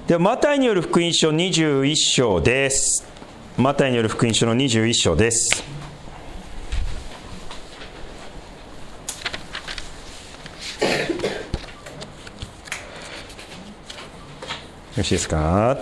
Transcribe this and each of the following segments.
ではマタイによる福音書21章です。マタイによる福音書の21章です。よろしいですか。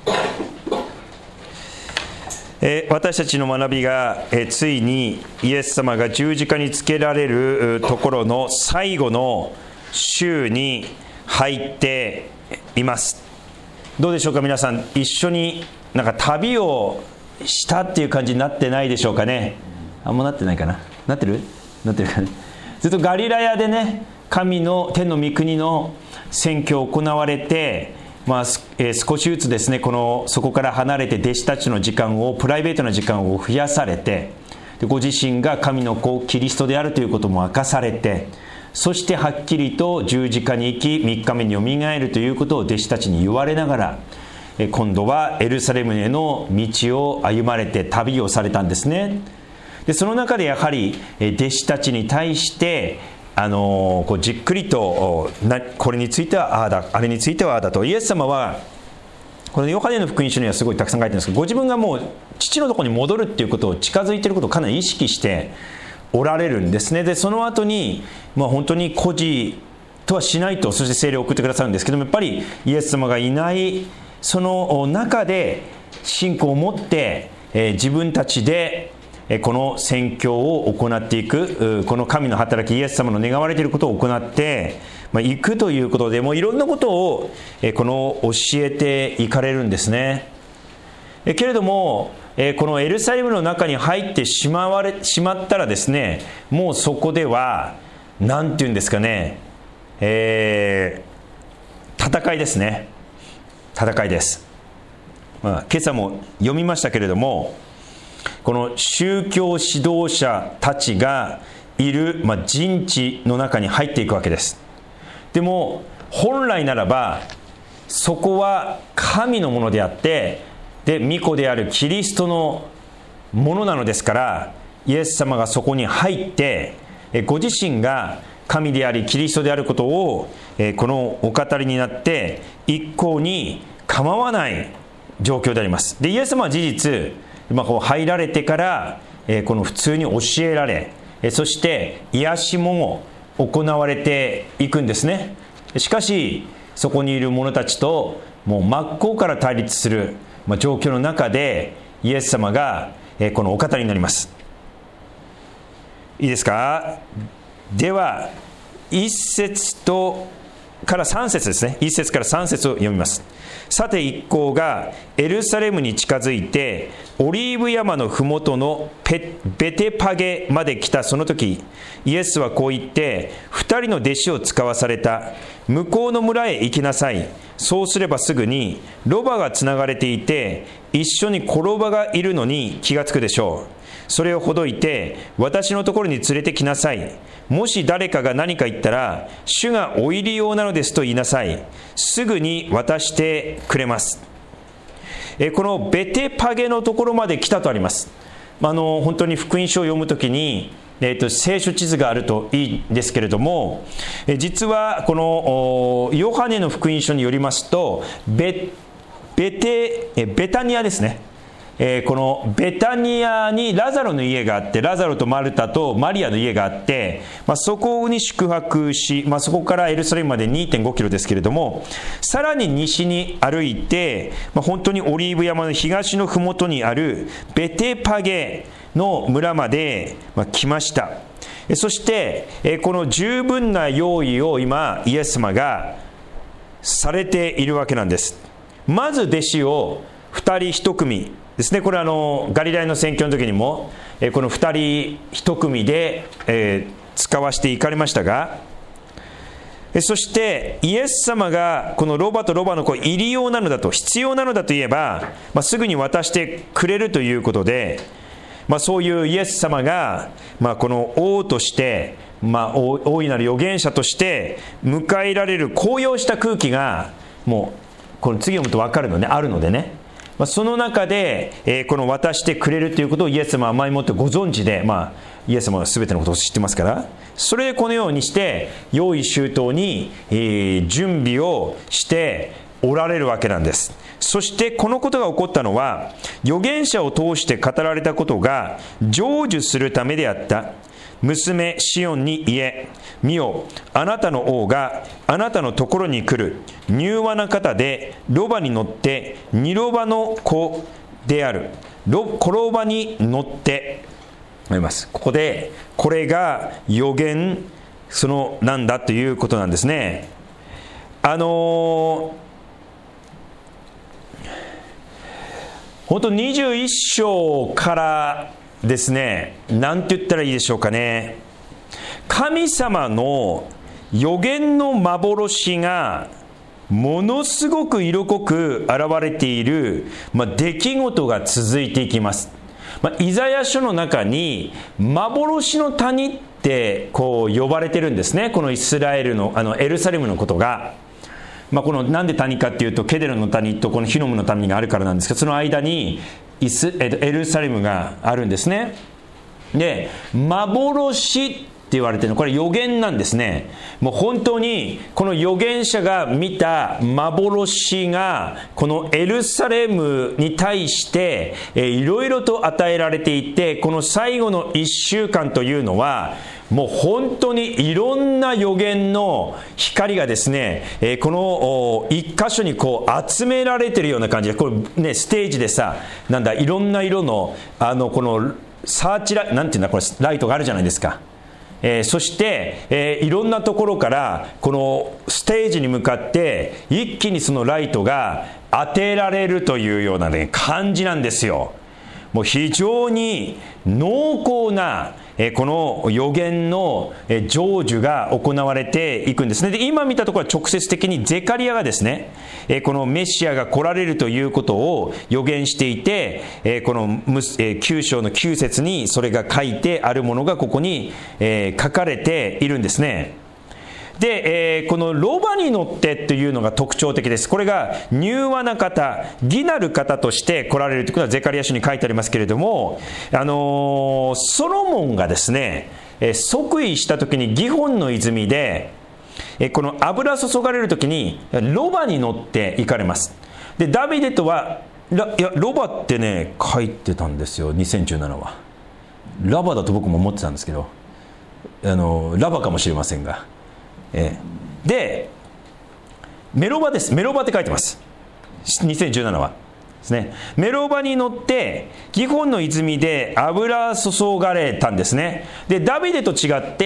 私たちの学びが、ついにイエス様が十字架につけられるところの最後の週に入っています。どうでしょうか皆さん、一緒になんか旅をしたっていう感じになってないでしょうかね。もうなってないかな。なってるかね。ずっとガリラヤでね、神の天の御国の宣教行われて、少しずつですね、そこから離れて弟子たちの時間を、プライベートな時間を増やされて、でご自身が神の子キリストであるということも明かされて、そしてはっきりと十字架に行き3日目によみがえるということを弟子たちに言われながら、今度はエルサレムへの道を歩まれて旅をされたんですね。でその中でやはり弟子たちに対してじっくりとこれについてはああだ、あれについてはああだと、イエス様はこのヨハネの福音書にはすごいたくさん書いてるんですけど、ご自分がもう父のところに戻るっていうことを近づいていることをかなり意識しておられるんですね。でその後に、本当に孤児とはしないと、そして聖霊を送ってくださるんですけども、やっぱりイエス様がいないその中で信仰を持って、自分たちでこの宣教を行っていく、この神の働き、イエス様の願われていることを行っていくということで、もういろんなことを教えていかれるんですね。けれどもこのエルサレムの中に入ってしまったらですね、もうそこではなんていうんですかね、戦いですね。戦いです。今朝も読みましたけれども、この宗教指導者たちがいる、陣地の中に入っていくわけです。でも本来ならばそこは神のものであって、で御子であるキリストのものなのですから、イエス様がそこに入ってご自身が神でありキリストであることをこのお語りになって一向に構わない状況であります。でイエス様は事実入られてからこの普通に教えられ、そして癒しも行われていくんですね。しかしそこにいる者たちともう真っ向から対立する状況の中でイエス様がこのお語りになります。いいですか。では1節から3節ですね。1節から3節を読みます。さて一行がエルサレムに近づいてオリーブ山のふもとのベテパゲまで来たその時、イエスはこう言って2人の弟子を使わされた。向こうの村へ行きなさい。そうすればすぐにロバがつながれていて一緒に子ロバがいるのに気がつくでしょう。それをほどいて私のところに連れてきなさい。もし誰かが何か言ったら、主がお入り用なのですと言いなさい。すぐに渡してくれます。このベテパゲのところまで来たとあります。本当に福音書を読むときに聖書地図があるといいんですけれども、実はこのヨハネの福音書によりますとベタニアですね。このベタニアにラザロの家があって、ラザロとマルタとマリアの家があって、そこに宿泊し、そこからエルサレムまで 2.5 キロですけれども、さらに西に歩いて、本当にオリーブ山の東のふもとにあるベテパゲの村まで来ました。そしてこの十分な用意を今イエス様がされているわけなんです。まず弟子を2人1組ですね。これはガリラヤの宣教の時にもこの2人1組で使わせていかれましたが、そしてイエス様がこのロバとロバの子入り用なのだと、必要なのだといえば、すぐに渡してくれるということで、そういうイエス様が、この王として、大いなる預言者として迎えられる高揚した空気がもうこの次読むと分かるのね、あるのでね、その中で、この渡してくれるということをイエス様は前もってご存知で、イエス様は全てのことを知ってますから、それでこのようにして用意周到に、準備をしておられるわけなんです。そしてこのことが起こったのは、預言者を通して語られたことが成就するためであった。娘シオンに言え、見よ、あなたの王があなたのところに来る。柔和な方でロバに乗って、ニロバの子であるコロバに乗ってあります。ここでこれが預言なんだということなんですね。本当21章からですね、なんて言ったらいいでしょうかね。神様の預言の幻がものすごく色濃く現れている、出来事が続いていきます。イザヤ書の中に幻の谷ってこう呼ばれてるんですね。このイスラエルのエルサレムのことが。このなんで谷かっていうと、ケデロの谷とこのヒノムの谷があるからなんですけど、その間にエルサレムがあるんですね。で、幻って言われてるの、これ預言なんですね。もう本当にこの預言者が見た幻がこのエルサレムに対していろいろと与えられていて、この最後の1週間というのはもう本当にいろんな預言の光がですね、この一箇所にこう集められているような感じで、これね、ステージでさ、いろんな色のこのサーチライト、なんていうんだ、これライトがあるじゃないですか。そして、いろんなところからこのステージに向かって一気にそのライトが当てられるというような、ね、感じなんですよ。もう非常に濃厚なこの預言の成就が行われていくんですね。で、今見たところは直接的にゼカリヤがですね、このメシアが来られるということを予言していて、この9章の9節にそれが書いてあるものがここに書かれているんですね。で、このロバに乗ってというのが特徴的です。これが柔和な方、義なる方として来られるということはゼカリヤ書に書いてありますけれども、ソロモンがですね、即位した時にギホンの泉でこの油注がれる時にロバに乗って行かれます。で、ダビデとはロバってね書いてたんですよ。2017はラバだと僕も思ってたんですけど、ラバかもしれませんが、でメロバです。メロバって書いてます。2017はですね、メロバに乗ってギホンの泉で油注がれたんですね。で、ダビデと違って、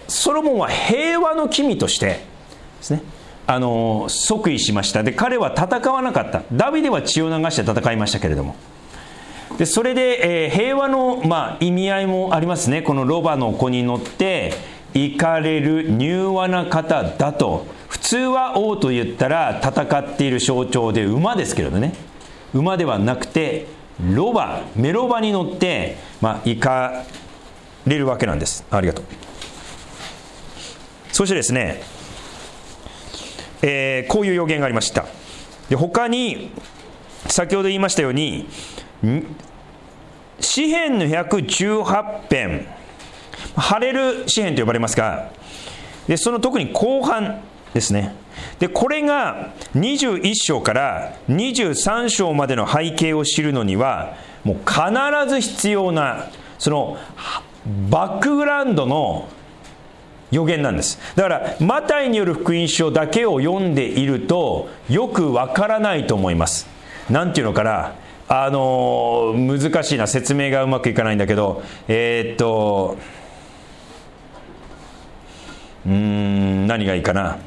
ソロモンは平和の君としてですね、即位しました。で、彼は戦わなかった。ダビデは血を流して戦いましたけれども、でそれで、平和の、意味合いもありますね。このロバの子に乗って行かれる柔和な方だと。普通は王と言ったら戦っている象徴で馬ですけれどね、馬ではなくてロバ、メロバに乗って、行かれるわけなんです。ありがとう。そしてですね、こういう予言がありました。で、他に先ほど言いましたように詩編の118編、ハレル詩編と呼ばれますが、でその特に後半ですね。で、これが21章から23章までの背景を知るのにはもう必ず必要なそのバックグラウンドの予言なんです。だからマタイによる福音書だけを読んでいるとよくわからないと思います。なんていうのかな、難しいな、説明がうまくいかないんだけど、何がいいかな。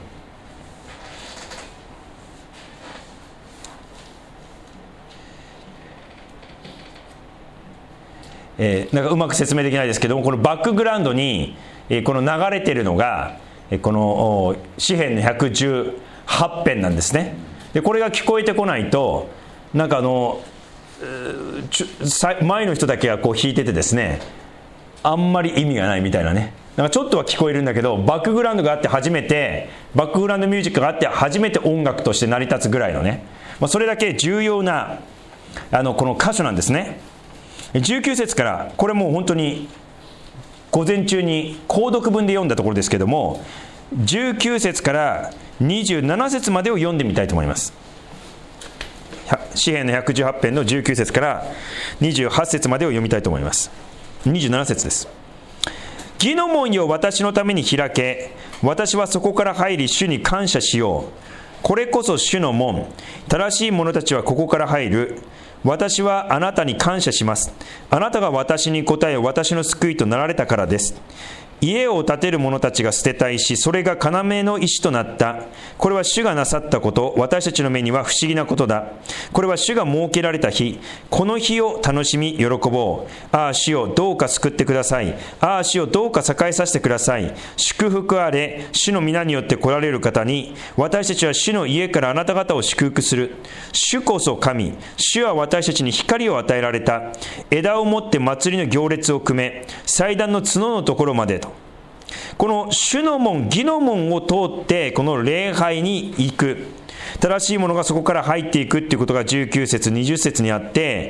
なんかうまく説明できないですけども、このバックグラウンドにこの流れているのがこの詩編の118編なんですね。で、これが聞こえてこないと、なんか前の人だけがこう弾いててですね、あんまり意味がないみたいなね、なんかちょっとは聞こえるんだけど、バックグラウンドがあって初めて、バックグラウンドミュージックがあって初めて音楽として成り立つぐらいのね、それだけ重要なこの箇所なんですね。19節から、これもう本当に午前中に購読文で読んだところですけども、19節から 27節までを読んでみたいと思います。詩編の118編の19節から28節までを読みたいと思います。27節です。義の門よ、私のために開け、私はそこから入り主に感謝しよう。これこそ主の門、正しい者たちはここから入る。私はあなたに感謝します。あなたが私に答え、私の救いとなられたからです。家を建てる者たちが捨てた石、それが要の石となった。これは主がなさったこと、私たちの目には不思議なことだ。これは主が設けられた日、この日を楽しみ喜ぼう。ああ主よ、どうか救ってください。ああ主よ、どうか栄えさせてください。祝福あれ、主の皆によって来られる方に、私たちは主の家からあなた方を祝福する。主こそ神、主は私たちに光を与えられた。枝を持って祭りの行列を組め、祭壇の角のところまでと。この主の門、義の門を通ってこの礼拝に行く、正しいものがそこから入っていくということが19節20節にあって、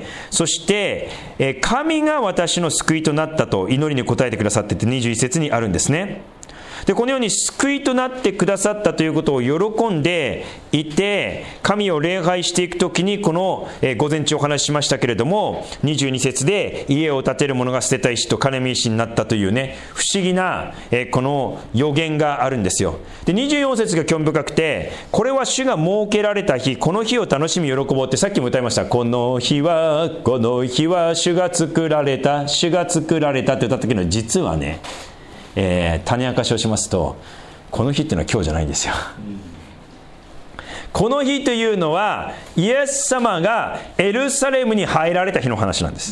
そして神が私の救いとなったと祈りに答えてくださっていて21節にあるんですね。でこのように救いとなってくださったということを喜んでいて、神を礼拝していくときに、この午前中お話ししましたけれども、22節で家を建てる者が捨てた石と金見石になったというね、不思議なこの予言があるんですよ。で24節が興味深くて、これは主が設けられた日、この日を楽しみ喜ぼうってさっきも歌いました。この日は主が作られた、主が作られたって歌った時の、実はね、種明かしをしますと、この日っていうのは今日じゃないんですよ。この日というのはイエス様がエルサレムに入られた日の話なんです。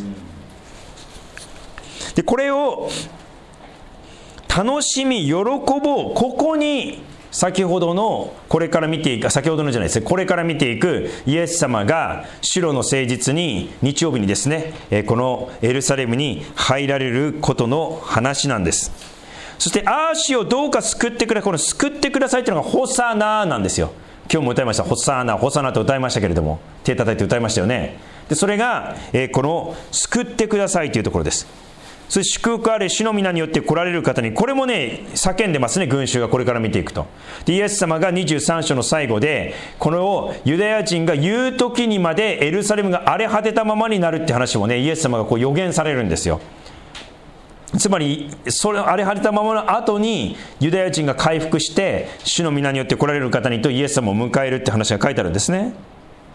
でこれを楽しみ喜ぼう、ここに先ほどのこれから見ていく、先ほどのじゃないですね、これから見ていくイエス様が主の誠実に日曜日にですね、このエルサレムに入られることの話なんです。そしてああ主をどうか救ってくれ、この救ってくださいというのがホサナなんですよ。今日も歌いました。ホサナホサナと歌いましたけれども、手叩いて歌いましたよね。でそれが、この救ってくださいというところです。そして祝福あれ、主の皆によって来られる方に、これもね叫んでますね、群衆がこれから見ていくと。でイエス様が23章の最後で、これをユダヤ人が言う時にまでエルサレムが荒れ果てたままになるって話もね、イエス様がこう予言されるんですよ。つまりそれ荒れ果てたままの後にユダヤ人が回復して主の皆によって来られる方にとイエス様を迎えるって話が書いてあるんですね。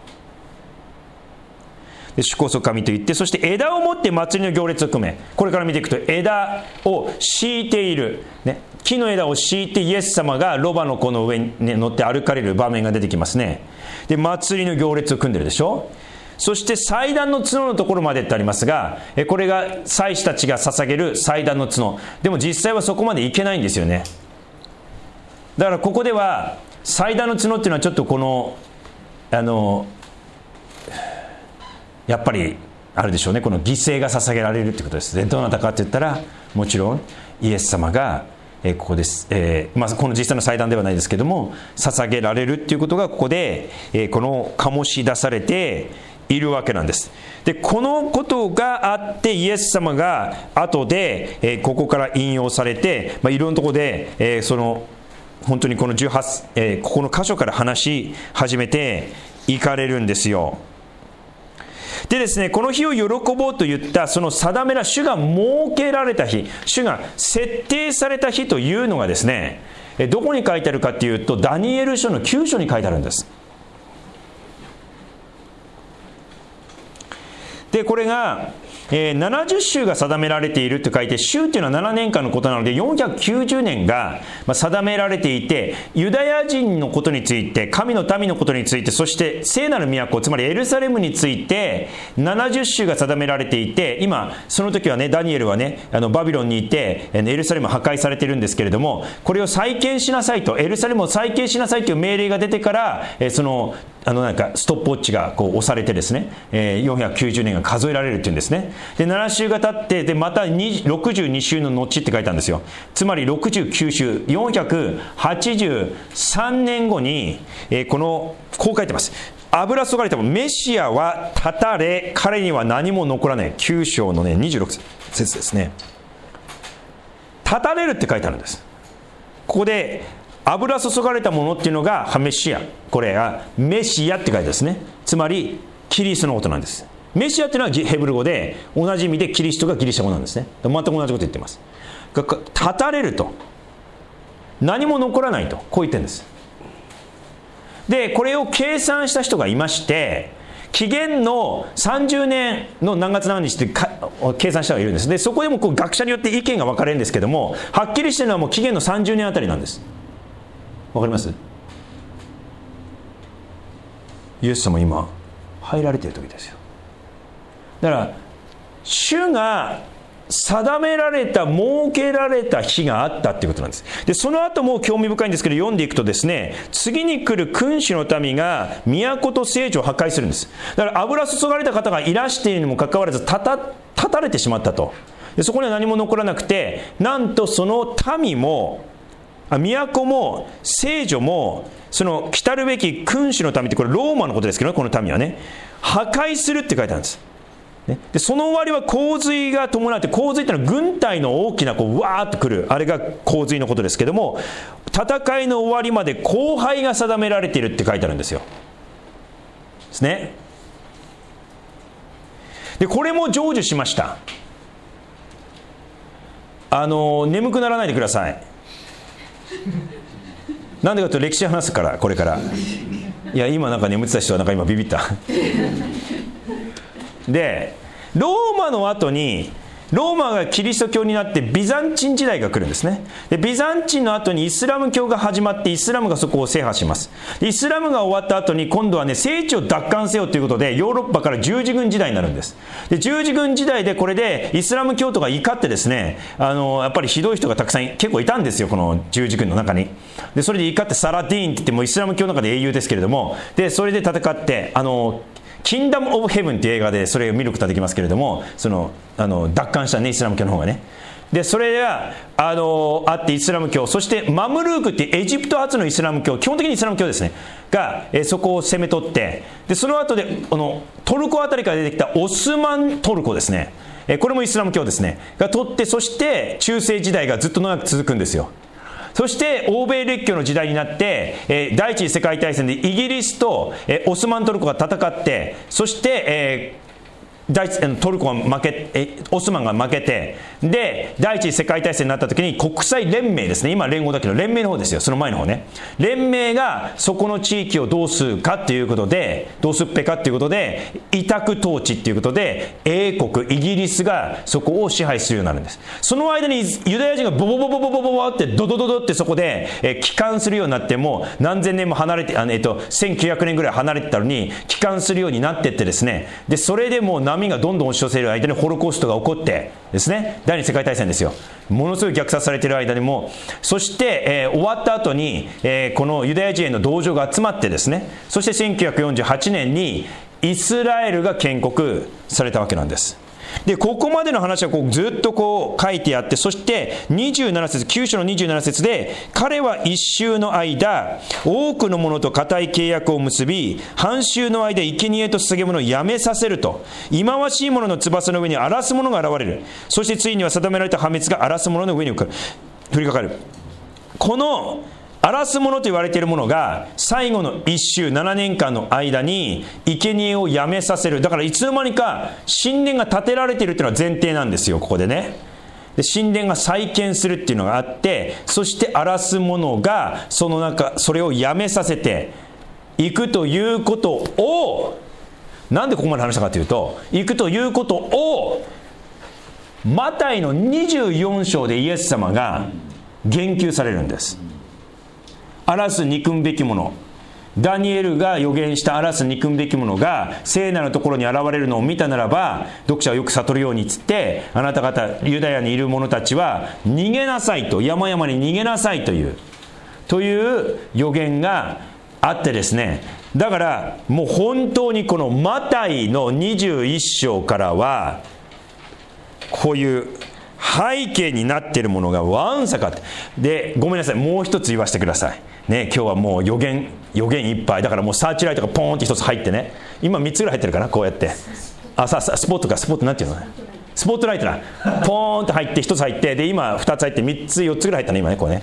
で主こそ神と言って、そして枝を持って祭りの行列を組め、これから見ていくと枝を敷いている、ね、木の枝を敷いてイエス様がロバの子の上に乗って歩かれる場面が出てきますね。で祭りの行列を組んでるでしょ。そして祭壇の角のところまでってありますが、これが祭司たちが捧げる祭壇の角でも、実際はそこまでいけないんですよね。だからここでは祭壇の角っていうのはちょっとこのやっぱりあるでしょうね、この犠牲が捧げられるってことです。でどなたかって言ったら、もちろんイエス様がここです。この実際の祭壇ではないですけども、捧げられるっていうことがここでこの醸し出されているわけなんです。でこのことがあってイエス様が後でここから引用されて、いろんなところでその本当にこの18、ここの箇所から話し始めていかれるんですよ。でですね、この日を喜ぼうと言ったその定めら、主が設けられた日、主が設定された日というのがですね、どこに書いてあるかというと、ダニエル書の9章に書いてあるんです。でこれが70週が定められていると書いて、週というのは7年間のことなので490年が定められていて、ユダヤ人のことについて、神の民のことについて、そして聖なる都、つまりエルサレムについて70週が定められていて、今その時はね、ダニエルはねバビロンにいてエルサレム破壊されているんですけれども、これを再建しなさいと、エルサレムを再建しなさいという命令が出てから、なんかストップウォッチがこう押されてですね、490年が数えられるっていうんですね。で7週が経って、でまた62週の後って書いたんですよ。つまり69週483年後に、こう書いてます。油注がれてもメシアは断たれ、彼には何も残らない。9章のね26節ですね。断たれるって書いてあるんです。ここで油注がれたものっていうのがハメシア、これがメシアって書いてあるんですね。つまりキリストのことなんです。メシアっていうのはヘブル語で、同じ意味でキリストがギリシャ語なんですね。全く同じこと言ってます。断たれると、何も残らないと、こう言ってるんです。でこれを計算した人がいまして、紀元の30年の何月何日って計算した人がいるんです。でそこでも学者によって意見が分かれるんですけども、はっきりしてるのはもう紀元の30年あたりなんです。わかります？イエス様今入られている時ですよ。だから主が定められた、設けられた日があったっていうことなんです。でその後も興味深いんですけど、読んでいくとですね、次に来る君主の民が都と聖地を破壊するんです。だから油注がれた方がいらしているにもかかわらず立たれてしまったと。でそこには何も残らなくて、なんとその民も都も聖女も、その来たるべき君主の民って、これローマのことですけどね、この民はね、破壊するって書いてあるんです。でその終わりは洪水が伴って、洪水ってのは軍隊の大きなうわーっと来る、あれが洪水のことですけども、戦いの終わりまで降灰が定められているって書いてあるんですよ。ですね。でこれも成就しました。眠くならないでください。なんでかというと歴史話すから、これから。いや今なんか眠ってた人はなんか今ビビった。でローマの後に、ローマがキリスト教になってビザンチン時代が来るんですね。でビザンチンの後にイスラム教が始まって、イスラムがそこを制覇します。でイスラムが終わった後に今度はね、聖地を奪還せよということで、ヨーロッパから十字軍時代になるんです。で十字軍時代でこれでイスラム教徒が怒ってですね、やっぱりひどい人がたくさん結構いたんですよ、この十字軍の中に。でそれで怒ってサラディーンって言って、もうイスラム教の中で英雄ですけれども、でそれで戦ってキンダム・オブ・ヘブンっていう映画でそれを見ることができますけれども、奪還したね、イスラム教の方がね。でそれがあってイスラム教、そしてマムルークっていうエジプト発のイスラム教、基本的にイスラム教ですねが、そこを攻め取って、でその後でトルコあたりから出てきたオスマントルコですね、これもイスラム教ですねが取って、そして中世時代がずっと長く続くんですよ。そして欧米列強の時代になって、第一次世界大戦でイギリスと、オスマントルコが戦って、そして、トルコが負け、オスマンが負けて、で第一次世界大戦になった時に国際連盟ですね、今連合だけど連盟の方ですよ、その前の方ね、連盟がそこの地域をどうするかということで、どうすっぺかということで、委託統治ということで英国イギリスがそこを支配するようになるんです。その間にユダヤ人がボボボボボボボボってドドドドってそこで帰還するようになって、もう何千年も離れて1900年ぐらい離れてたのに帰還するようになってってですね、でそれでもう波がどんどん押し寄せる間にホロコーストが起こってですね、第二次世界大戦ですよ、ものすごい虐殺されている間にも、そして、終わった後に、このユダヤ人への同情が集まってですね、そして1948年にイスラエルが建国されたわけなんです。でここまでの話はずっと書いてあって、そして27節、9章の27節で、彼は一週の間多くの者と固い契約を結び、半週の間生贄と捧げ物をやめさせると、忌まわしい者の翼の上に荒らす者が現れる。そしてついには定められた破滅が荒らす者の上に降りかかる。この荒らす者と言われているものが最後の一週7年間の間に生贄をやめさせる。だからいつの間にか神殿が建てられているというのは前提なんですよ、ここでね。で神殿が再建するっていうのがあって、そして荒らす者がそれをやめさせていくということを、なんでここまで話したかというと、いくということをマタイの24章でイエス様が言及されるんです。荒らす憎むべきもの、ダニエルが予言した荒らす憎むべきものが聖なるところに現れるのを見たならば、読者はよく悟るようにつって、あなた方ユダヤにいる者たちは逃げなさいと、山々に逃げなさいという予言があってですね、だからもう本当にこのマタイの21章からはこういう背景になっているものがわんさかって。でごめんなさい、もう一つ言わせてくださいね。今日はもう予言いっぱいだから、もうサーチライトがポーンって一つ入ってね、今3つぐらい入ってるかな、こうやって、スポットなんていうのね、スポットライトだ、ポーンって入って1つ入って、で今2つ入って3つ4つぐらい入ったね今ね、こうね。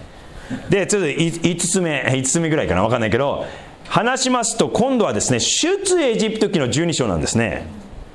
でちょっと5つ目ぐらいかな、分かんないけど、話しますと、今度はですね、出エジプト記の12章なんですね。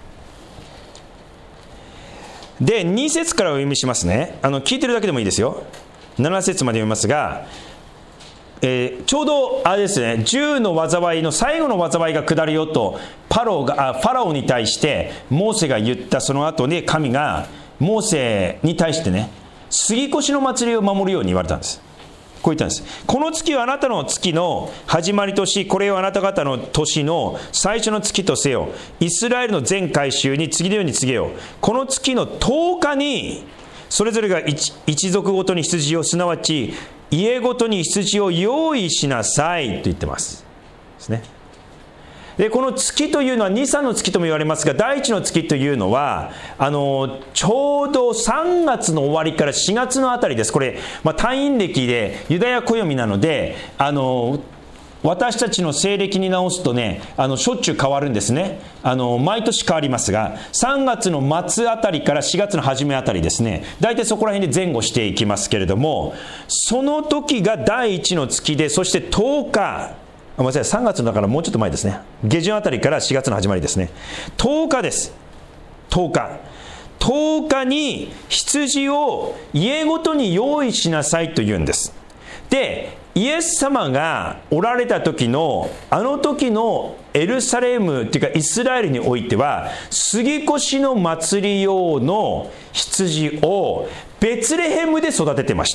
で2節からお読みしますね。聞いてるだけでもいいですよ。7節まで読みますが、ちょうどあれですね、10の災いの最後の災いが下るよとファラオに対してモーセが言ったその後で、神がモーセに対してね、杉越の祭りを守るように言われたんです。こう言ったんです。この月はあなたの月の始まりとし、これをあなた方の年の最初の月とせよ。イスラエルの全改宗に次のように告げよう。この月の10日にそれぞれが一族ごとに羊を、すなわち家ごとに羊を用意しなさいと言ってますですね。でこの月というのはニサの月とも言われますが、第一の月というのはちょうど3月の終わりから4月のあたりです。これ、単陰暦でユダヤ暦なので、私たちの西暦に直すとね、しょっちゅう変わるんですね。毎年変わりますが、3月の末あたりから4月の初めあたりですね、大体そこら辺で前後していきますけれども、その時が第一の月で、そして10日、ごめんなさい、3月のだからもうちょっと前ですね、下旬あたりから4月の始まりですね。10日です。10日に羊を家ごとに用意しなさいと言うんです。でイエス様がおられた時の時のエルサレムっていうかイスラエルにおいては、杉越の祭り用の羊をベツレヘムで育ててました。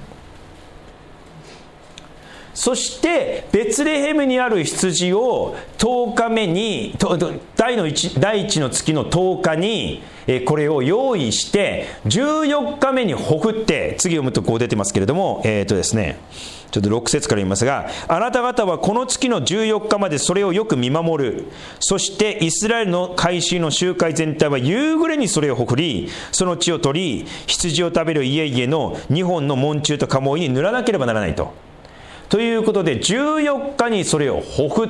そしてベツレヘムにある羊を10日目に、第一の月の10日にこれを用意して、14日目にほふって、次読むとこう出てますけれども、ですね、ちょっと6節から言いますが、あなた方はこの月の14日までそれをよく見守る。そしてイスラエルの改宗の集会全体は夕暮れにそれをほふり、その血を取り、羊を食べる家々の2本の門柱と鴨居に塗らなければならないと。ということで14日にそれをほふって、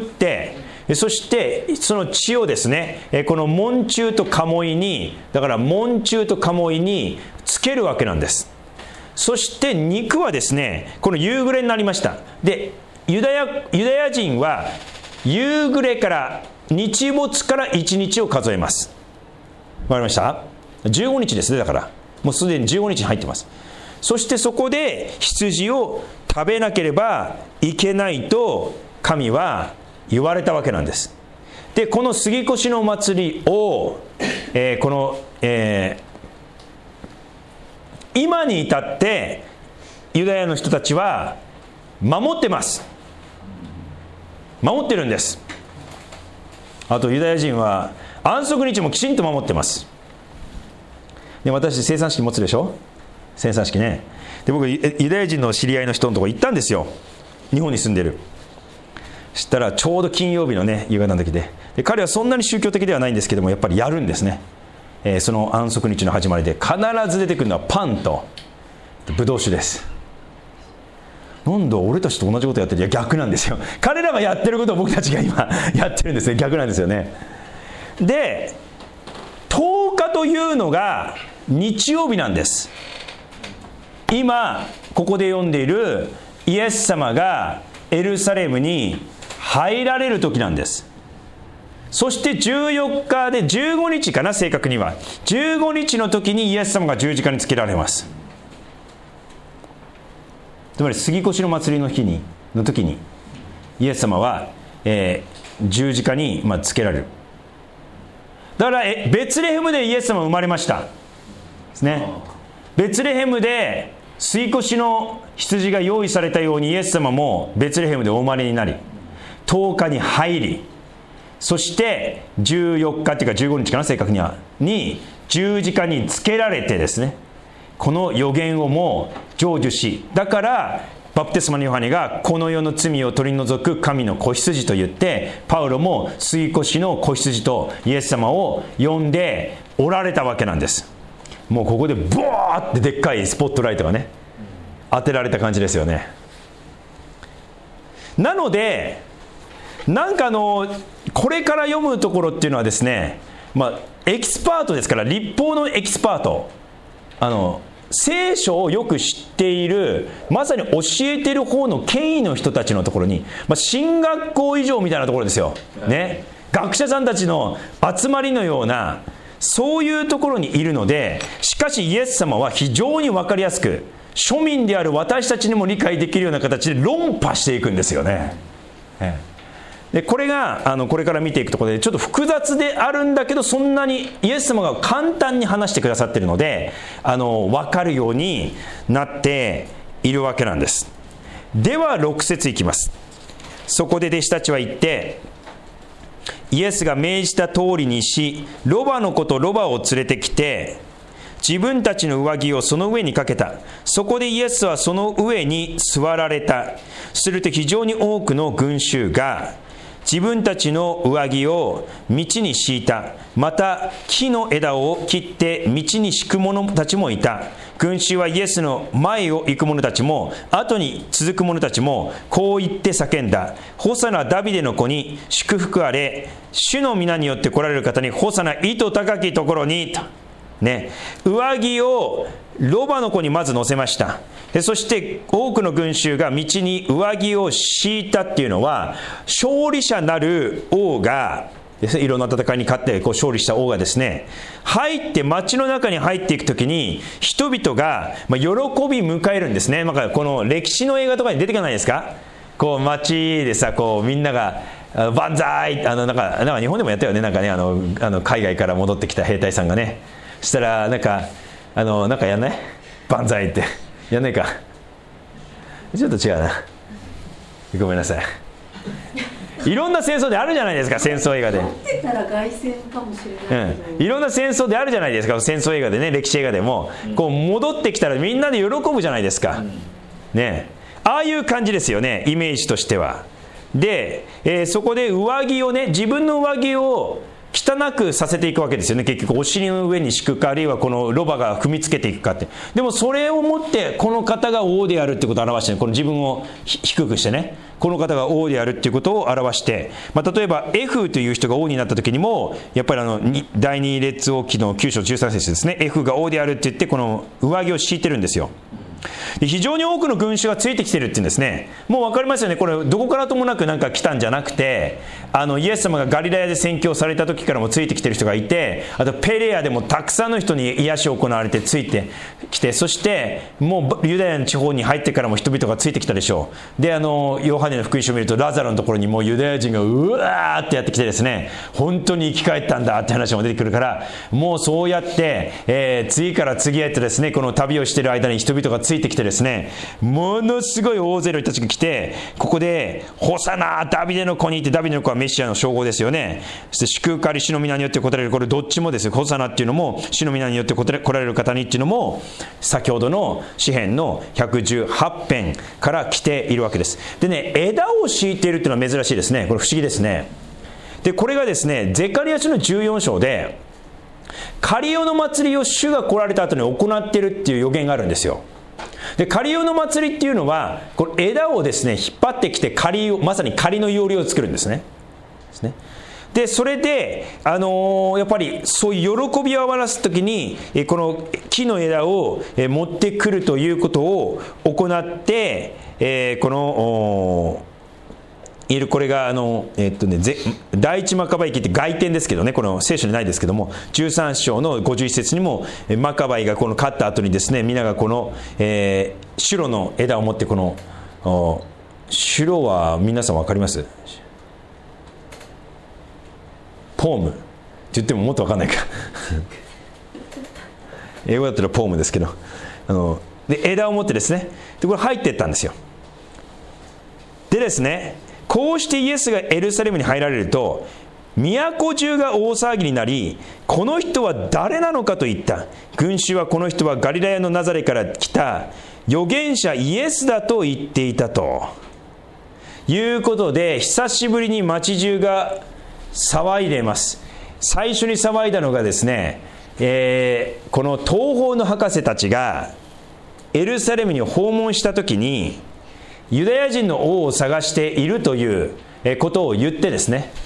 そしてその血をですね、この門柱と鴨居に、だから門柱と鴨居につけるわけなんです。そして肉はですね、この夕暮れになりました。でユダヤ人は夕暮れから日没から1日を数えます。わかりました？ 15 日ですね。だからもうすでに15日に入ってます。そしてそこで羊を食べなければいけないと神は言われたわけなんです。でこの杉越の祭りを、今に至ってユダヤの人たちは守ってます。守ってるんです。あとユダヤ人は安息日もきちんと守ってます。で私生産式持つでしょ。生産式ね。で僕ユダヤ人の知り合いの人のところ行ったんですよ。日本に住んでる。そしたらちょうど金曜日のね夕方の時で、彼はそんなに宗教的ではないんですけども、やっぱりやるんですね。その安息日の始まりで必ず出てくるのはパンとブドウ酒です。なんだ俺たちと同じことやってる。いや逆なんですよ。彼らがやってることを僕たちが今やってるんですね。逆なんですよね。で10日というのが日曜日なんです。今ここで読んでいるイエス様がエルサレムに入られる時なんです。そして14日で15日かな、正確には15日の時にイエス様が十字架につけられます。つまり杉越の祭りの日の時にイエス様は、十字架につけられる。だからベツレヘムでイエス様は生まれましたですね。ベツレヘムで杉越の羊が用意されたようにイエス様もベツレヘムでお生まれになり、10日に入り、そして14日っていうか15日かな、正確にはに十字架につけられてですね、この予言をもう成就し、だからバプテスマのヨハネがこの世の罪を取り除く神の子羊と言って、パウロも杉越の子羊とイエス様を呼んでおられたわけなんです。もうここでボーってでっかいスポットライトがね当てられた感じですよね。なのでなんかこれから読むところっていうのはですね、エキスパートですから、立法のエキスパート、 聖書をよく知っている、まさに教えてる方の権威の人たちのところに、進学校以上みたいなところですよ、ね、学者さんたちの集まりのような、そういうところにいるので、しかしイエス様は非常に分かりやすく、庶民である私たちにも理解できるような形で論破していくんですよね。でこれがこれから見ていくところでちょっと複雑であるんだけど、そんなにイエス様が簡単に話してくださっているので分かるようになっているわけなんです。では6節いきます。そこで弟子たちは言って、イエスが命じた通りにし、ロバの子とロバを連れてきて、自分たちの上着をその上にかけた。そこでイエスはその上に座られた。すると非常に多くの群衆が自分たちの上着を道に敷いた。また木の枝を切って道に敷く者たちもいた。群衆はイエスの前を行く者たちも後に続く者たちもこう言って叫んだ。ホサナダビデの子に祝福あれ。主の皆によって来られる方にホサナ、意図高きところにと、ね、上着をロバの子にまず乗せました。そして多くの群衆が道に上着を敷いたっていうのは、勝利者なる王が、いろんな戦いに勝って勝利した王がですね、入って街の中に入っていくときに人々が喜び迎えるんですね。この歴史の映画とかに出てこないですか。こう街でさ、こうみんなが万歳、なんか日本でもやったよね。海外から戻ってきた兵隊さんがね、そしたらなんかやんない？万歳ってやんないか。ちょっと違うな、ごめんなさい。いろんな戦争であるじゃないですか、戦争映画で。 ってたら凱旋かもしれないけど、 いろんな戦争であるじゃないですか、戦争映画でね、歴史映画でも、こう戻ってきたらみんなで喜ぶじゃないですか、ね、ああいう感じですよね、イメージとしては。で、そこで上着をね、自分の上着を汚くさせていくわけですよね。結局お尻の上に敷くか、あるいはこのロバが踏みつけていくかって。でもそれをもってこの方が王であるってことを表して、この自分を低くしてね、この方が王であるっていうことを表して、例えばエフという人が王になった時にも、やっぱり第二列王記の9章13節ですね、エフが王であるって言ってこの上着を敷いてるんですよ。で非常に多くの群衆がついてきてるって言うんですね。もう分かりますよね。これどこからともなくなんか来たんじゃなくて、イエス様がガリラヤで宣教された時からもついてきてる人がいて、あとペレアでもたくさんの人に癒しを行われてついてきて、そしてもうユダヤの地方に入ってからも人々がついてきたでしょう。でヨハネの福音書を見ると、ラザロのところにもうユダヤ人がうわーってやってきてですね、本当に生き返ったんだって話も出てくるから、もうそうやって、次から次へとですね、この旅をしている間に人々がついてきてですね、ものすごい大勢の人たちが来て、ここでホサナダビデの子にって、ダビデの子はメシアの称号ですよね。そして祝福あり主の皆によって来られる、これどっちもですよ。ホサナっていうのも主の皆によって来られる方にっていうのも、先ほどの詩編の118編から来ているわけです。でね、枝を敷いているっていうのは珍しいですね。これ不思議ですね。でこれがですね、ゼカリヤ書の14章でカリオの祭りを主が来られた後に行っているっていう予言があるんですよ。でカリオの祭りっていうのは、これ枝をですね引っ張ってきてまさに仮の要領を作るんですね。でそれで、やっぱりそういう喜びを表すときにこの木の枝を持ってくるということを行って、このこれが第一マカバイ記って外典ですけどね、この聖書にないですけども、13章の51節にもマカバイがこの勝った後にですね、皆がこの、シュロの枝を持って、このシュロは皆さん分かります？ポームって言ってももっと分かんないか英語だったらポームですけど、で枝を持ってですね、でこれ入っていったんですよ。でですね、こうしてイエスがエルサレムに入られると、都中が大騒ぎになり、この人は誰なのかと言った。群衆はこの人はガリラヤのナザレから来た預言者イエスだと言っていたということで、久しぶりに町中が騒いでいます。最初に騒いだのがですね、この東方の博士たちがエルサレムに訪問したときに、ユダヤ人の王を探しているということを言ってですね、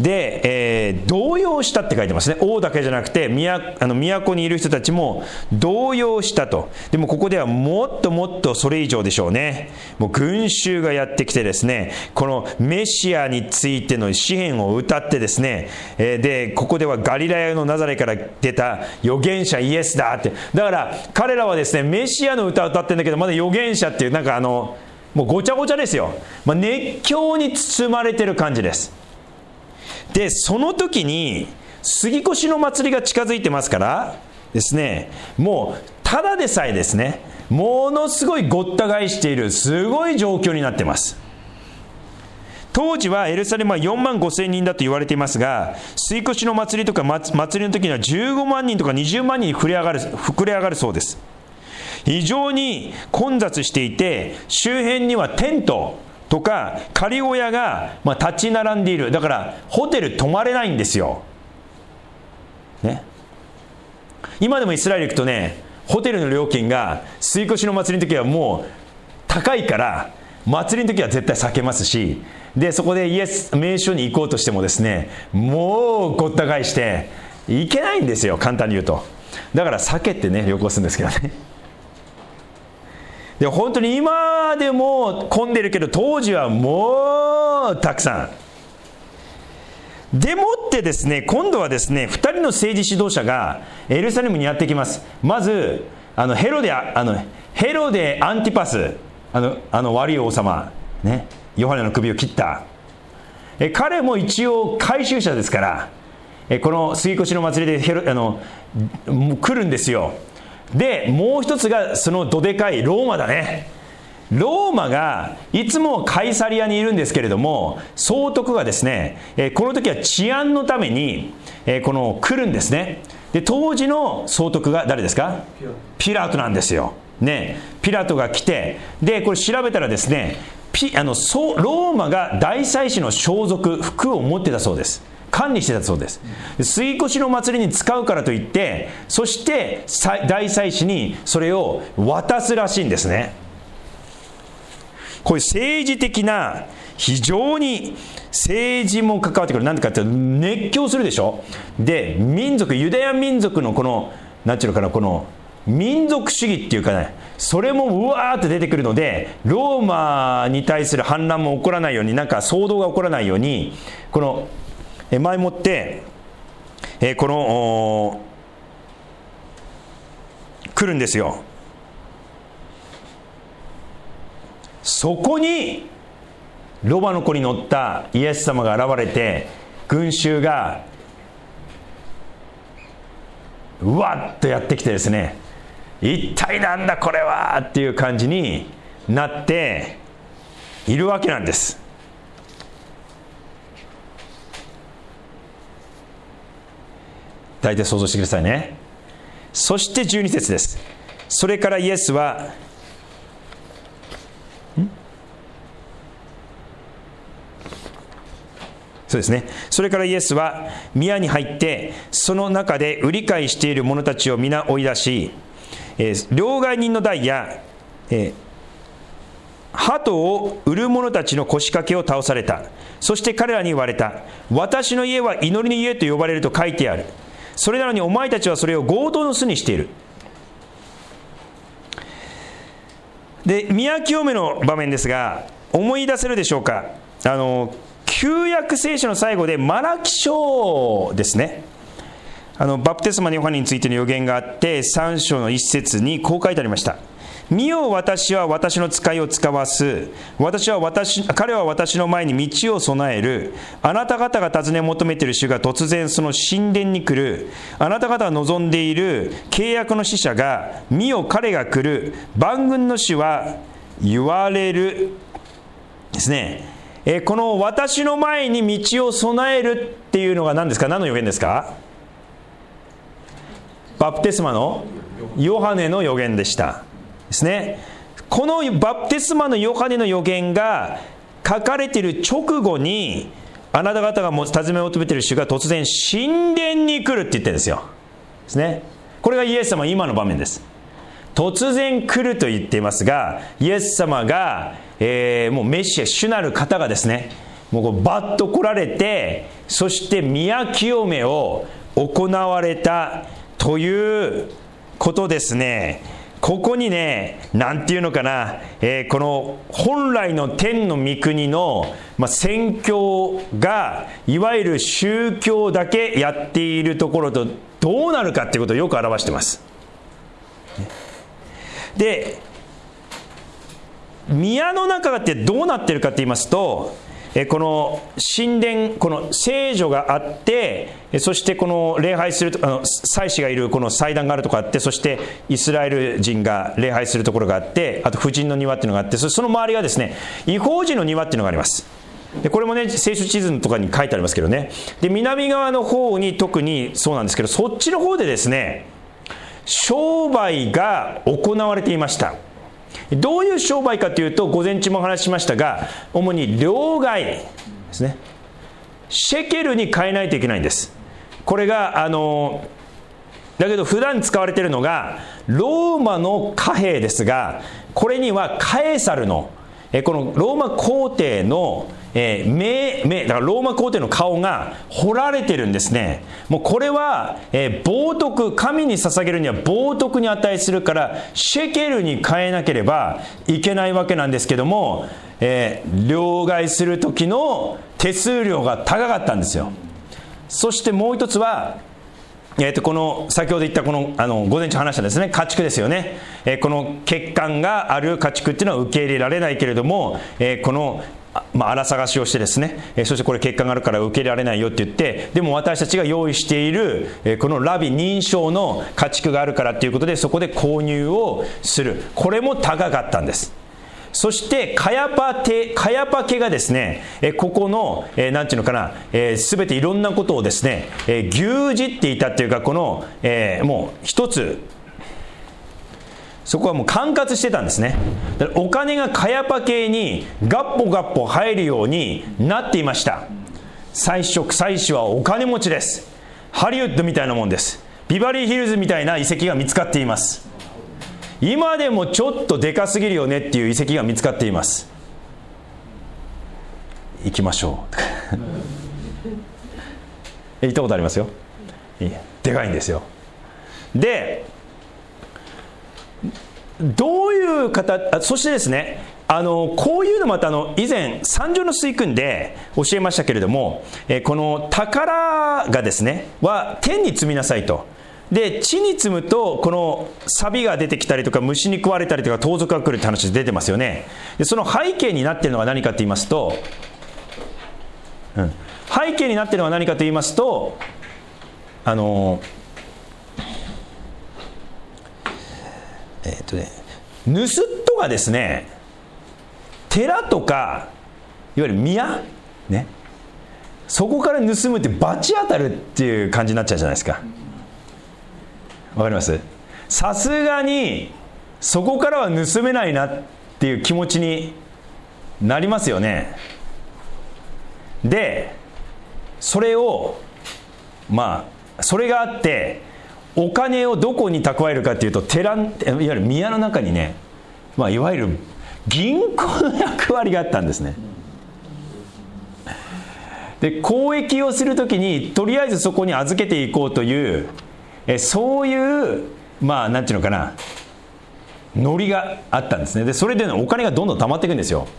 で、動揺したって書いてますね。王だけじゃなくて都にいる人たちも動揺したと。でもここではもっともっとそれ以上でしょうね。もう群衆がやってきてですね、このメシアについての詩篇を歌ってですね、でここではガリラヤのナザレから出た預言者イエスだって。だから彼らはですね、メシアの歌を歌ってるんだけど、まだ預言者っていうなんかもうごちゃごちゃですよ。熱狂に包まれてる感じです。でその時に杉越の祭りが近づいてますからですね、もうただでさえですね、ものすごいごった返しているすごい状況になってます。当時はエルサレムは4万5千人だと言われていますが、杉越の祭りとか祭りの時には15万人とか20万人に膨れ上がるそうです。非常に混雑していて、周辺にはテントとか仮小屋が立ち並んでいる。だからホテル泊まれないんですよ、ね、今でもイスラエル行くとね、ホテルの料金が杉越の祭りの時はもう高いから、祭りの時は絶対避けますし、でそこで名所に行こうとしてもですね、もうごった返して行けないんですよ、簡単に言うと。だから避けてね旅行するんですけどね。で本当に今でも混んでるけど、当時はもうたくさんでもってですね、今度はですね、2人の政治指導者がエルサレムにやってきます。まずヘロデアンティパス、悪い王様ね、ヨハネの首を切った彼も一応回収者ですから、この杉越の祭りで来るんですよ。でもう一つがそのどでかいローマだね。ローマがいつもカイサリアにいるんですけれども、総督がですね、この時は治安のために来るんですね。で当時の総督が誰ですか？ピラトなんですよ、ね、ピラトが来て、でこれ調べたらですね、ローマが大祭司の装束服を持ってたそうです。管理してたそうです。杉越の祭りに使うからといって、そして大祭司にそれを渡すらしいんですね。こういう政治的な、非常に政治も関わってくる。なんでかっていうと熱狂するでしょ。でユダヤ民族のこのなんていうのかな、この民族主義っていうかね、それもうわーって出てくるので、ローマに対する反乱も起こらないように、なんか騒動が起こらないように、この前もって、来るんですよ。そこにロバの子に乗ったイエス様が現れて、群衆がうわっとやってきてですね、一体なんだこれはっていう感じになっているわけなんです。大体想像してくださいね。そして12節です。それからイエスはそうですね。それからイエスは宮に入って、その中で売り買いしている者たちを皆追い出し、両替人の台や、鳩を売る者たちの腰掛けを倒された。そして彼らに言われた。私の家は祈りの家と呼ばれると書いてある。それなのにお前たちはそれを強盗の巣にしている。で宮清めの場面ですが、思い出せるでしょうか。旧約聖書の最後でマラキ書ですね。バプテスマのヨハネについての予言があって、3章の1節にこう書いてありました。見よ、私は私の使いを使わす。彼は私の前に道を備える。あなた方が尋ね求めている主が突然その神殿に来る。あなた方が望んでいる契約の使者が、見よ、彼が来る。万軍の主は言われるですね。この私の前に道を備えるっていうのが何ですか？何の予言ですか？バプテスマのヨハネの予言でしたですね。このバプテスマのヨハネの予言が書かれている直後に、あなた方が尋ね求めている主が突然神殿に来るって言ってるんですよ。ですね。これがイエス様今の場面です。突然来ると言っていますが、イエス様が、もうメシア主なる方がですね、 もうバッと来られて、そして宮清めを行われたということですね。ここにね、なんていうのかな、この本来の天の御国の、宣教がいわゆる宗教だけやっているところとどうなるかっていうことをよく表しています。で、宮の中ってどうなってるかって言いますと、この神殿、この聖女があって、そしてこの礼拝する祭司がいるこの祭壇があるところがあって、そしてイスラエル人が礼拝するところがあって、あと婦人の庭っていうのがあって、その周りがですね、異邦人の庭っていうのがあります。でこれもね、聖書地図とかに書いてありますけどね。で南側の方に特にそうなんですけど、そっちの方でですね、商売が行われていました。どういう商売かというと、午前中もお話ししましたが、主に両替ですね。シェケルに変えないといけないんです。これがだけど普段使われているのがローマの貨幣ですが、これにはカエサルのこのローマ皇帝のだからローマ皇帝の顔が彫られてるんですね。もうこれは冒涜、神に捧げるには冒涜に値するからシェケルに変えなければいけないわけなんですけども、両替する時の手数料が高かったんですよ。そしてもう一つはこの先ほど言ったこの午前中話したですね、家畜ですよね。この血管がある家畜っていうのは受け入れられないけれども、この荒探しをしてですね、そしてこれ血管があるから受け入れられないよって言って、でも私たちが用意しているこのラビ認証の家畜があるからということで、そこで購入をする。これも高かったんです。そしてカヤパ家がですね、ここのなんていうのかな、全ていろんなことをですね、牛耳っていたっていうか、このもう一つそこはもう管轄してたんですね。だからお金がカヤパ系にガッポガッポ入るようになっていました。祭司はお金持ちです。ハリウッドみたいなもんです。ビバリーヒルズみたいな遺跡が見つかっています。今でもちょっとでかすぎるよねっていう遺跡が見つかっています。行きましょう。行ったことありますよ。でかいんですよ。でどういう方、そしてですね、こういうのまた以前三条の水訓で教えましたけれども、この宝がですねは天に積みなさいと。で地に積むとこの錆が出てきたりとか虫に食われたりとか盗賊が来るって話出てますよね。でその背景になっているのが何かと言いますと、背景になっているのは何かと言いますと、盗人がですね、寺とかいわゆる宮ね、そこから盗むって罰当たるっていう感じになっちゃうじゃないですか。わかります？さすがにそこからは盗めないなっていう気持ちになりますよね。でそれをそれがあって、お金をどこに蓄えるかっていうと、いわゆる宮の中にね、いわゆる銀行の役割があったんですね。で交易をするときにとりあえずそこに預けていこうというそういうなんていうのかな、ノリがあったんですね。でそれで、お金がどんどん溜まっていくんですよ。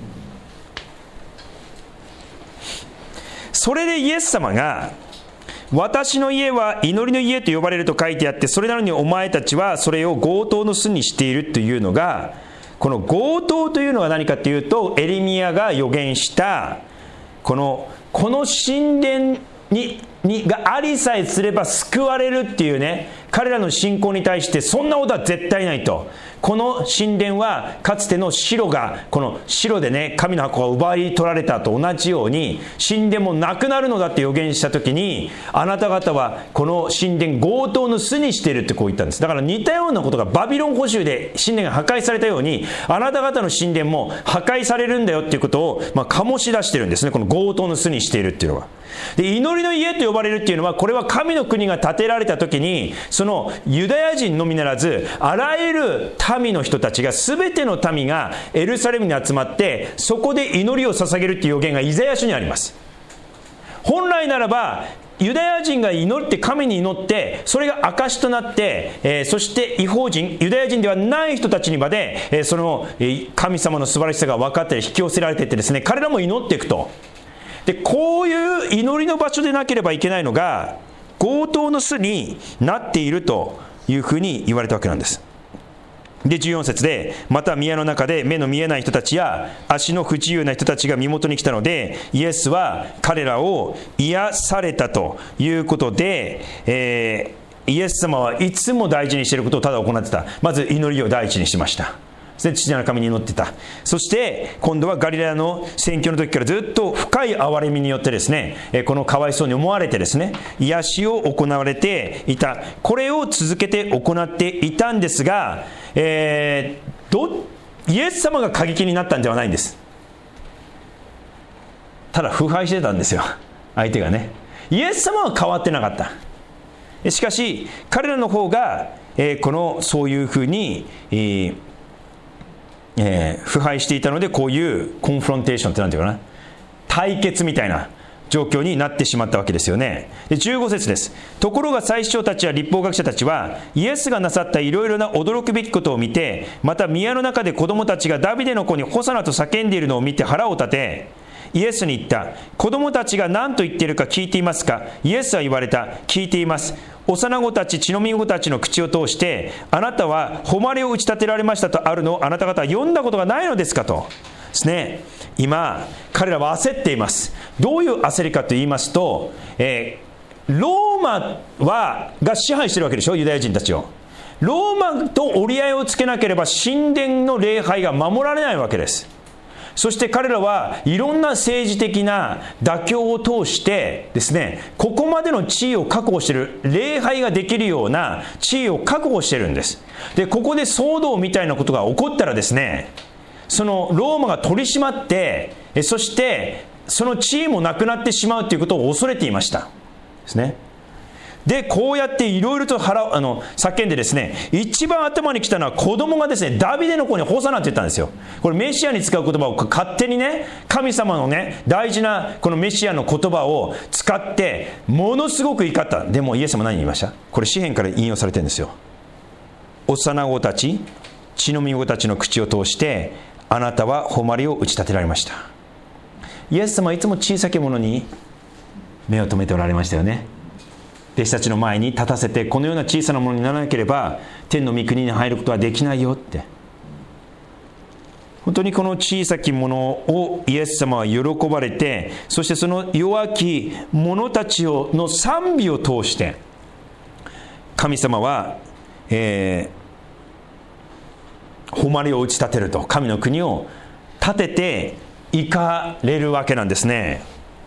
それでイエス様が、私の家は祈りの家と呼ばれると書いてあって、それなのにお前たちはそれを強盗の巣にしているというのが、この強盗というのは何かというと、エレミヤが予言したこの神殿がありさえすれば救われるっていうね、彼らの信仰に対してそんなことは絶対ないと。この神殿はかつての白が、この白でね、神の箱が奪い取られたと同じように神殿もなくなるのだって予言したときに、あなた方はこの神殿強盗の巣にしているってこう言ったんです。だから似たようなことがバビロン捕囚で神殿が破壊されたように、あなた方の神殿も破壊されるんだよっていうことを醸し出してるんですね。この強盗の巣にしているっていうのが。で祈りの家と呼呼ばれるっていうのは、これは神の国が建てられた時に、そのユダヤ人のみならずあらゆる民の人たちが、全ての民がエルサレムに集まって、そこで祈りを捧げるっていう予言がイザヤ書にあります。本来ならばユダヤ人が祈って、神に祈って、それが証となって、そして異邦人、ユダヤ人ではない人たちにまで、その神様の素晴らしさが分かって引き寄せられていってですね、彼らも祈っていくと。で、こういう祈りの場所でなければいけないのが強盗の巣になっているというふうに言われたわけなんです。で、14節で、また宮の中で目の見えない人たちや足の不自由な人たちが身元に来たので、イエスは彼らを癒されたということで、イエス様はいつも大事にしていることをただ行ってた。まず祈りを第一にしました。父なる神に祈ってた。そして今度はガリラヤの宣教の時からずっと深い憐れみによってですね、このかわいそうに思われてですね、癒しを行われていた。これを続けて行っていたんですが、イエス様が過激になったんではないんです。ただ腐敗してたんですよ、相手がね。イエス様は変わってなかった。しかし彼らの方が、そういうふうに、腐敗していたので、こういうコンフロンテーションってなんていうかな、対決みたいな状況になってしまったわけですよね。で、15節です。ところが祭司長たちや律法学者たちはイエスがなさったいろいろな驚くべきことを見て、また宮の中で子供たちがダビデの子にホサナと叫んでいるのを見て腹を立て、イエスに言った。子供たちが何と言っているか聞いていますか。イエスは言われた。聞いています。幼子たち、血のみ子たちの口を通して、あなたは誉れを打ち立てられましたとあるのをあなた方は読んだことがないのですかとですね。今彼らは焦っています。どういう焦りかと言いますと、ローマが支配しているわけでしょ、ユダヤ人たちを。ローマと折り合いをつけなければ神殿の礼拝が守られないわけです。そして彼らはいろんな政治的な妥協を通してですね、ここまでの地位を確保している、礼拝ができるような地位を確保しているんです。で、ここで騒動みたいなことが起こったらですね、そのローマが取り締まって、そしてその地位もなくなってしまうということを恐れていましたですね。で、こうやっていろいろと叫んでですね、一番頭に来たのは子供がですね、ダビデの子にホサナって言ったんですよ。これメシアに使う言葉を勝手にね、神様のね、大事なこのメシアの言葉を使ってものすごく怒った。でもイエス様何言いました？これ詩篇から引用されてるんですよ。幼子たち、血のみ子たちの口を通してあなたは誉れを打ち立てられました。イエス様はいつも小さきものに目を留めておられましたよね。弟子たちの前に立たせて、このような小さなものにならなければ天の御国に入ることはできないよって。本当にこの小さきものをイエス様は喜ばれて、そしてその弱き者たちの賛美を通して神様は、誉れを打ち立てると、神の国を立てていかれるわけなんですね。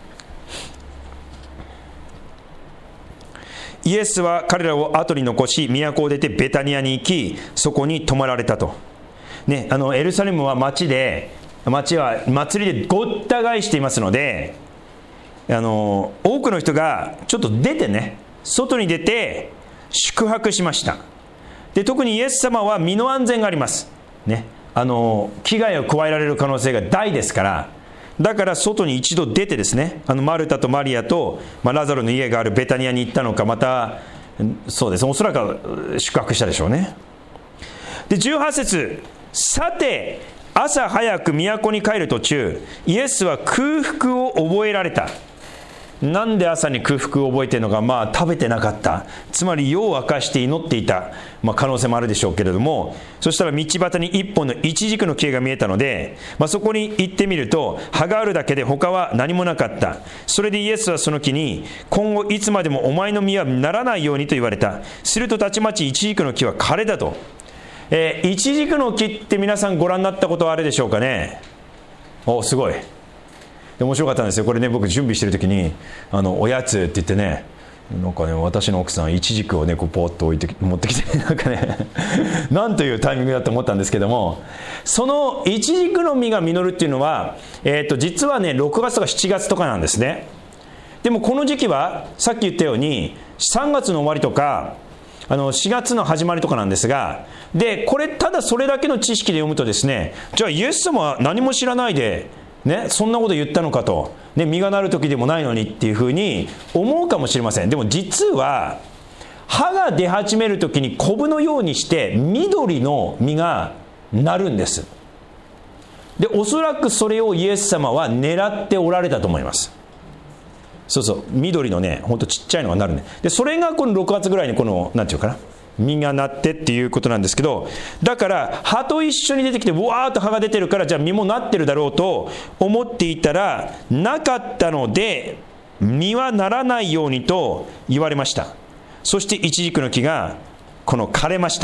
イエスは彼らを後に残し、都を出てベタニアに行き、そこに泊まられたと、ね、エルサレムは町は祭りでごった返していますので、多くの人がちょっと出てね、外に出て宿泊しました。で、特にイエス様は身の安全がありますね。危害を加えられる可能性が大ですから、だから外に一度出てですね、マルタとマリアと、ラザロの家があるベタニアに行ったのか、またそうですね、おそらく宿泊したでしょうね。で、18節、さて朝早く都に帰る途中、イエスは空腹を覚えられた。なんで朝に空腹を覚えているのか、食べてなかった、つまり夜を明かして祈っていた、可能性もあるでしょうけれども、そしたら道端に一本のイチジクの木が見えたので、そこに行ってみると葉があるだけで他は何もなかった。それでイエスはその木に、今後いつまでもお前の実はならないようにと言われた。するとたちまちイチジクの木は枯れたと。イチジクの木って皆さんご覧になったことはあるでしょうかね。すごい。で、面白かったんですよ。これね、僕準備してる時におやつって言ってね、私の奥さんイチジクをね、こうポーッと持ってきて、なんというタイミングだと思ったんですけども、そのイチジクの実が実るっていうのは、実はね6月とか7月とかなんですね。 でもこの時期はさっき言ったように3月の終わりとか4月の始まりとかなんですが、でこれただそれだけの知識で読むとですね、じゃあイエス様は何も知らないで、ね、そんなこと言ったのかと、ね、実がなる時でもないのにっていうふうに思うかもしれません。でも実は葉が出始める時にコブのようにして緑の実がなるんです。でおそらくそれをイエス様は狙っておられたと思います。そうそう、緑のね、ほんとちっちゃいのがなるね。でそれがこの6月ぐらいにこのなんていうかな、実がなってっていうことなんですけど、だから葉と一緒に出てきてわーっと葉が出てるから、じゃあ実もなってるだろうと思っていたらなかったので、実はならないようにと言われました。そしてイチジクの木がこの枯れました。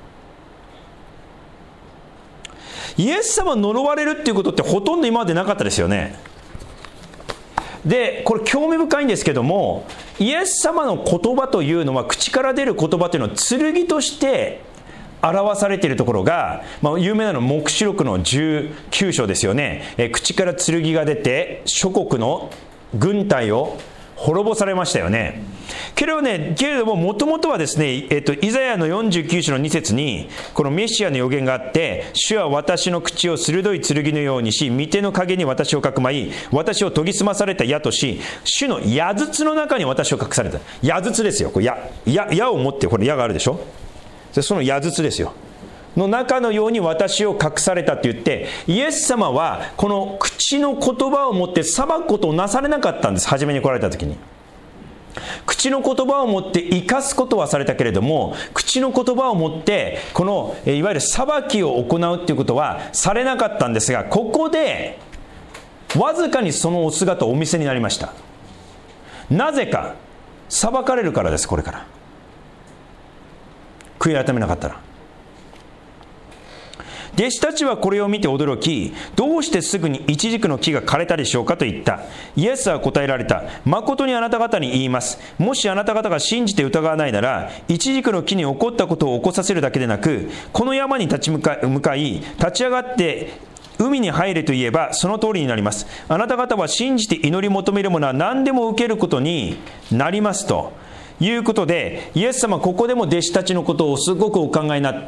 イエス様呪われるっていうことってほとんど今までなかったですよね。でこれ興味深いんですけども、イエス様の言葉というのは、口から出る言葉というのは剣として表されているところが、有名なのは黙示録の19章ですよね。口から剣が出て諸国の軍隊を滅ぼされましたよね。けれどももともとはですね、イザヤの49章の2節にこのメシアの予言があって、主は私の口を鋭い剣のようにし、御手の影に私をかくまい、私を研ぎ澄まされた矢とし、主の矢筒の中に私を隠された。矢筒ですよ。これ矢を持って、これ矢があるでしょ。その矢筒ですよの中のように私を隠されたって言って、イエス様はこの口の言葉を持って裁くことをなされなかったんです。初めに来られた時に口の言葉を持って生かすことはされたけれども、口の言葉を持ってこのいわゆる裁きを行うっていうことはされなかったんですが、ここでわずかにそのお姿をお見せになりました。なぜか、裁かれるからです。これから悔い改めなかったら。弟子たちはこれを見て驚き、どうしてすぐにイチジクの木が枯れたでしょうかと言った。イエスは答えられた。誠にあなた方に言います。もしあなた方が信じて疑わないなら、イチジクの木に起こったことを起こさせるだけでなく、この山に立ち上がって海に入れと言えばその通りになります。あなた方は信じて祈り求めるものは何でも受けることになりますということで、イエス様はここでも弟子たちのことをすごくお考えになって、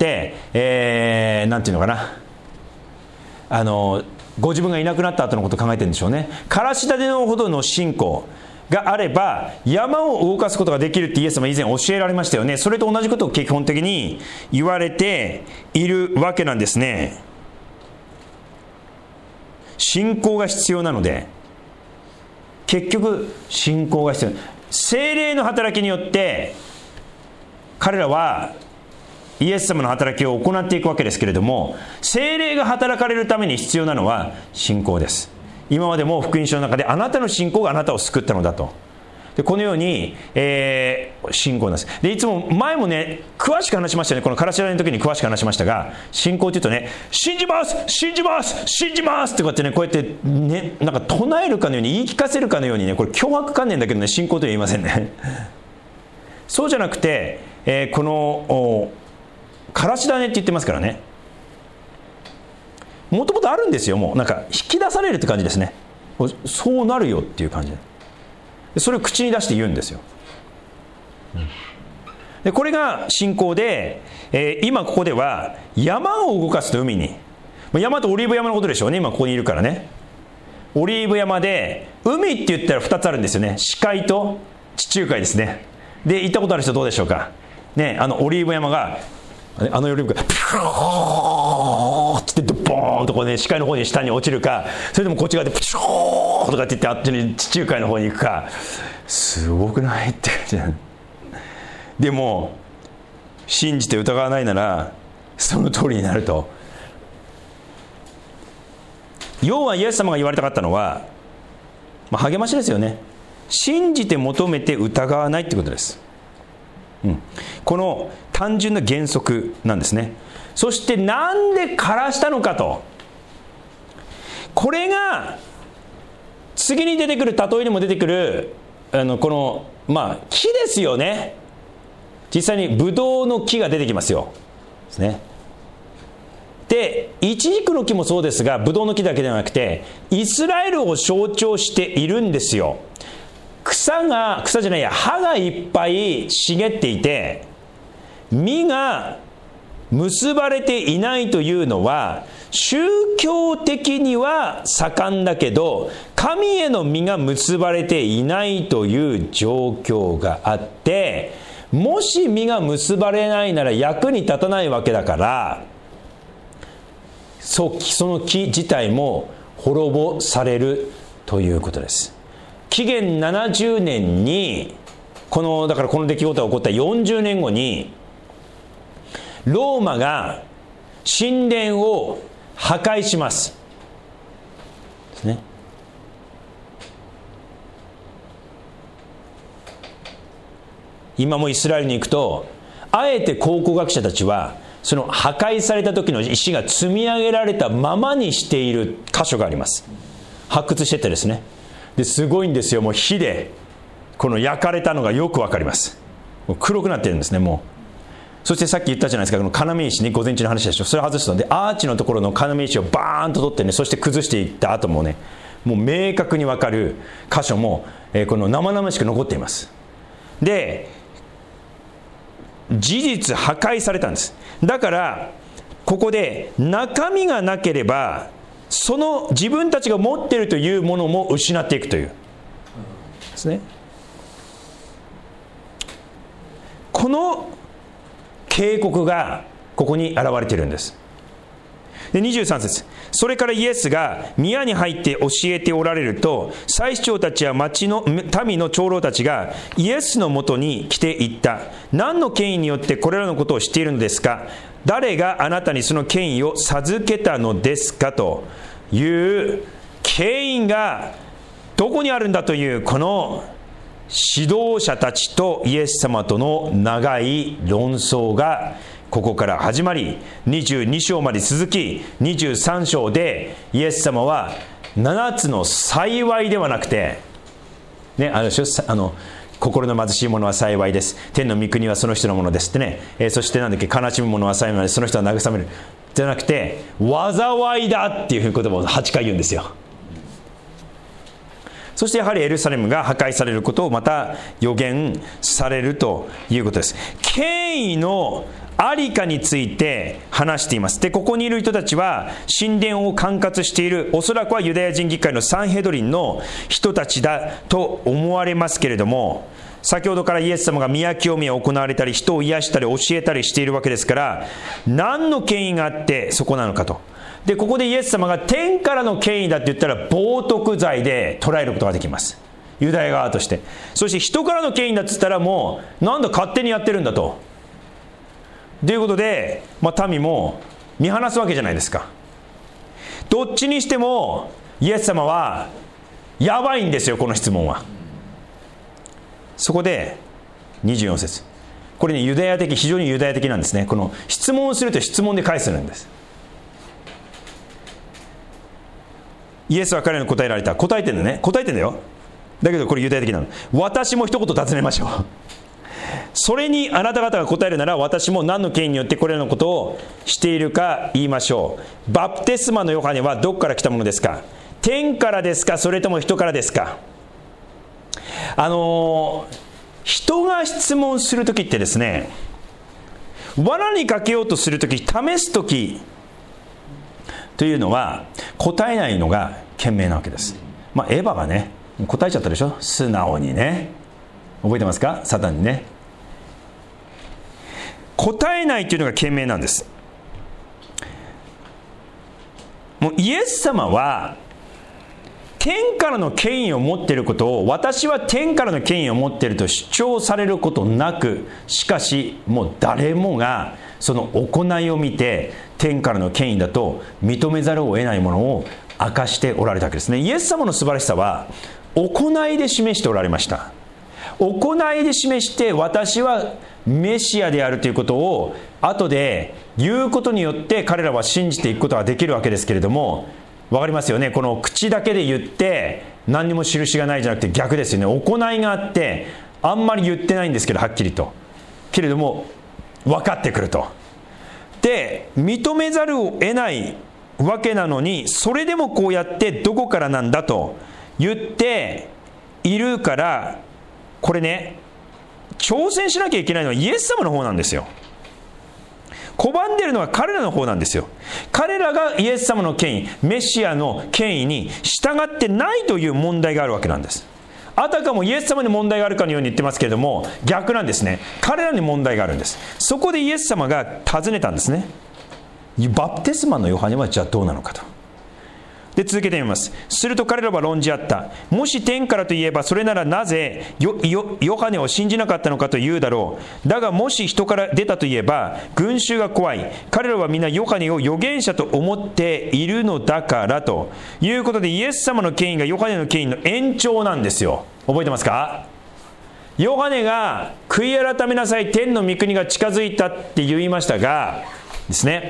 なんていうのかな、ご自分がいなくなった後のことを考えてるんでしょうね。からし種のほどの信仰があれば山を動かすことができるってイエス様以前教えられましたよね。それと同じことを基本的に言われているわけなんですね。信仰が必要なので、結局信仰が必要。聖霊の働きによって彼らはイエス様の働きを行っていくわけですけれども、聖霊が働かれるために必要なのは信仰です。今までも福音書の中であなたの信仰があなたを救ったのだと。でこのように、信仰なんです。でいつも前もね詳しく話しましたよね。このからし種の時に詳しく話しましたが、信仰というとね、信じます信じます信じますってこうやってね、こうやってね、なんか唱えるかのように言い聞かせるかのようにね、これ脅迫観念だけどね、信仰とは言いませんね。そうじゃなくて、このからし種って言ってますからね、もともとあるんですよ。もうなんか引き出されるって感じですね。そうなるよっていう感じで、それを口に出して言うんですよ。でこれが信仰で、今ここでは山を動かすと、海に、山とオリーブ山のことでしょうね。今ここにいるからね、オリーブ山で海って言ったら2つあるんですよね。死海と地中海ですね。で行ったことある人どうでしょうかね。オリーブ山がオリーブがピューって言ってボーンとこうね、視界の方に下に落ちるか、それともこっち側でプシューとかって言ってあっちに地中海の方に行くか、すごくないって感じ。でも信じて疑わないならその通りになると。要はイエス様が言われたかったのは、励ましですよね。信じて求めて疑わないってことです。この単純な原則なんですね。そしてなんで枯らしたのかと、これが次に出てくる例えにも出てくるこの木ですよね。実際にブドウの木が出てきますよですね。でイチジクの木もそうですが、ブドウの木だけではなくてイスラエルを象徴しているんですよ。 葉がいっぱい茂っていて実が結ばれていないというのは、宗教的には盛んだけど神への実が結ばれていないという状況があって、もし実が結ばれないなら役に立たないわけだから、その木自体も滅ぼされるということです。紀元70年にだからこの出来事が起こった40年後にローマが神殿を破壊しますですね。今もイスラエルに行くと、あえて考古学者たちはその破壊された時の石が積み上げられたままにしている箇所があります。発掘しててですね。ですごいんですよ。もう火でこの焼かれたのがよくわかります。もう黒くなってるんですね。もうそしてさっき言ったじゃないですか、この要石ね、午前中の話でしょ。それ外すのでアーチのところの要石をバーンと取ってね、そして崩していった後もね、もう明確にわかる箇所も、この生々しく残っています。で、事実破壊されたんです。だからここで中身がなければ、その自分たちが持っているというものも失っていくというですね。この警告がここに現れているんです。で23節、それからイエスが宮に入って教えておられると、祭司長たちや町の民の長老たちがイエスのもとに来ていった。何の権威によってこれらのことをしているのですか。誰があなたにその権威を授けたのですかという権威がどこにあるんだという、この指導者たちとイエス様との長い論争がここから始まり、22章まで続き、23章でイエス様は7つの幸いではなくてね、心の貧しい者は幸いです、天の御国はその人のものですってね、そして悲しむ者は幸いです、その人は慰めるじゃなくて、災いだっていう言葉を8回言うんですよ。そしてやはりエルサレムが破壊されることをまた予言されるということです。権威のありかについて話しています。で、ここにいる人たちは神殿を管轄している、おそらくはユダヤ人議会のサンヘドリンの人たちだと思われますけれども、先ほどからイエス様が宮清めを行われたり、人を癒したり教えたりしているわけですから、何の権威があってそこなのかと。で、ここでイエス様が天からの権威だって言ったら冒涜罪で捉えることができます、ユダヤ側として。そして人からの権威だって言ったら、もうなんだ勝手にやってるんだということで、民も見放すわけじゃないですか。どっちにしてもイエス様はやばいんですよ、この質問は。そこで24節、これね、非常にユダヤ的なんですね。この質問をすると質問で返すんです。イエスは彼らに答えられた。答えてんだね、答えてんだよ。だけどこれユダヤ的なの。私も一言尋ねましょう。それにあなた方が答えるなら、私も何の権威によってこれらのことをしているか言いましょう。バプテスマのヨハネはどこから来たものですか。天からですか、それとも人からですか。人が質問するときってですね、罠にかけようとするとき、試すときというのは答えないのが賢明なわけです。エヴァがね、答えちゃったでしょ、素直にね。覚えてますか、サタンにね。答えないというのが賢明なんです。もうイエス様は天からの権威を持っていることを、私は天からの権威を持っていると主張されることなく、しかしもう誰もがその行いを見て天からの権威だと認めざるを得ないものを明かしておられたわけですね。イエス様の素晴らしさは行いで示しておられました。行いで示して、私はメシアであるということを後で言うことによって彼らは信じていくことができるわけですけれども、わかりますよね。この口だけで言って何にも印がないじゃなくて逆ですよね。行いがあってあんまり言ってないんですけど、はっきりとけれども分かってくると。で、認めざるを得ないわけなのに、それでもこうやってどこからなんだと言っているから、 これね、挑戦しなきゃいけないのはイエス様の方なんですよ。拒んでるのは彼らの方なんですよ。彼らがイエス様の権威、メシアの権威に従ってないという問題があるわけなんです。あたかもイエス様に問題があるかのように言ってますけれども、逆なんですね。彼らに問題があるんです。そこでイエス様が尋ねたんですね。バプテスマのヨハネはじゃあどうなのかと。で、続けてみます。すると彼らは論じ合った。もし天からといえば、それならなぜヨハネを信じなかったのかと言うだろう。だがもし人から出たといえば、群衆が怖い。彼らは皆ヨハネを預言者と思っているのだからということで、イエス様の権威がヨハネの権威の延長なんですよ。覚えてますか？ヨハネが悔い改めなさい、天の御国が近づいたって言いましたがですね、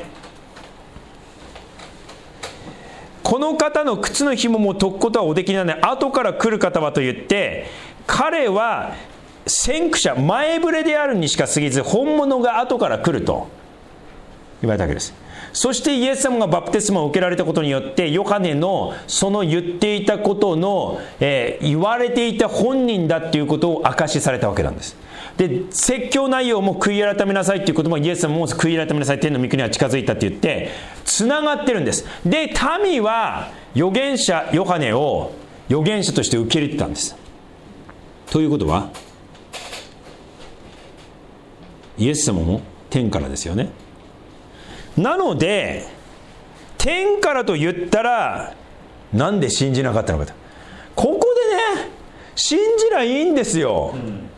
この方の靴の紐も解くことはおできにならない。後から来る方はと言って、彼は先駆者、前触れであるにしか過ぎず、本物が後から来ると言われたわけです。そしてイエス様がバプテスマを受けられたことによって、ヨハネのその言っていたことの、言われていた本人だということを証しされたわけなんです。で、説教内容も悔い改めなさいということも、イエス様も悔い改めなさい、天の御国は近づいたって言ってつながってるんです。で、民は預言者ヨハネを預言者として受け入れてたんです。ということは、イエス様も天からですよね。なので天からと言ったら、なんで信じなかったのかと。ここでね、信じりゃいいんですよ。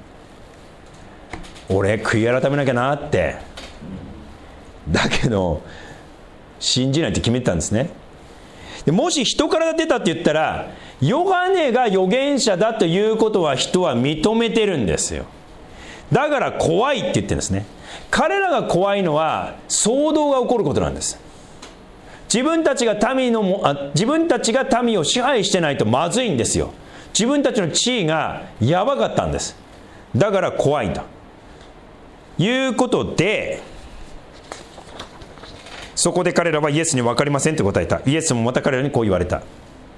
俺悔い改めなきゃなって。だけど信じないって決めてたんですね。で、もし人から出たって言ったら、ヨハネが預言者だということは人は認めてるんですよ。だから怖いって言ってるんですね。彼らが怖いのは騒動が起こることなんです。自分たちが民を支配してないとまずいんですよ。自分たちの地位がやばかったんです。だから怖いということで、そこで彼らはイエスに分かりませんと答えた。イエスもまた彼らにこう言われた。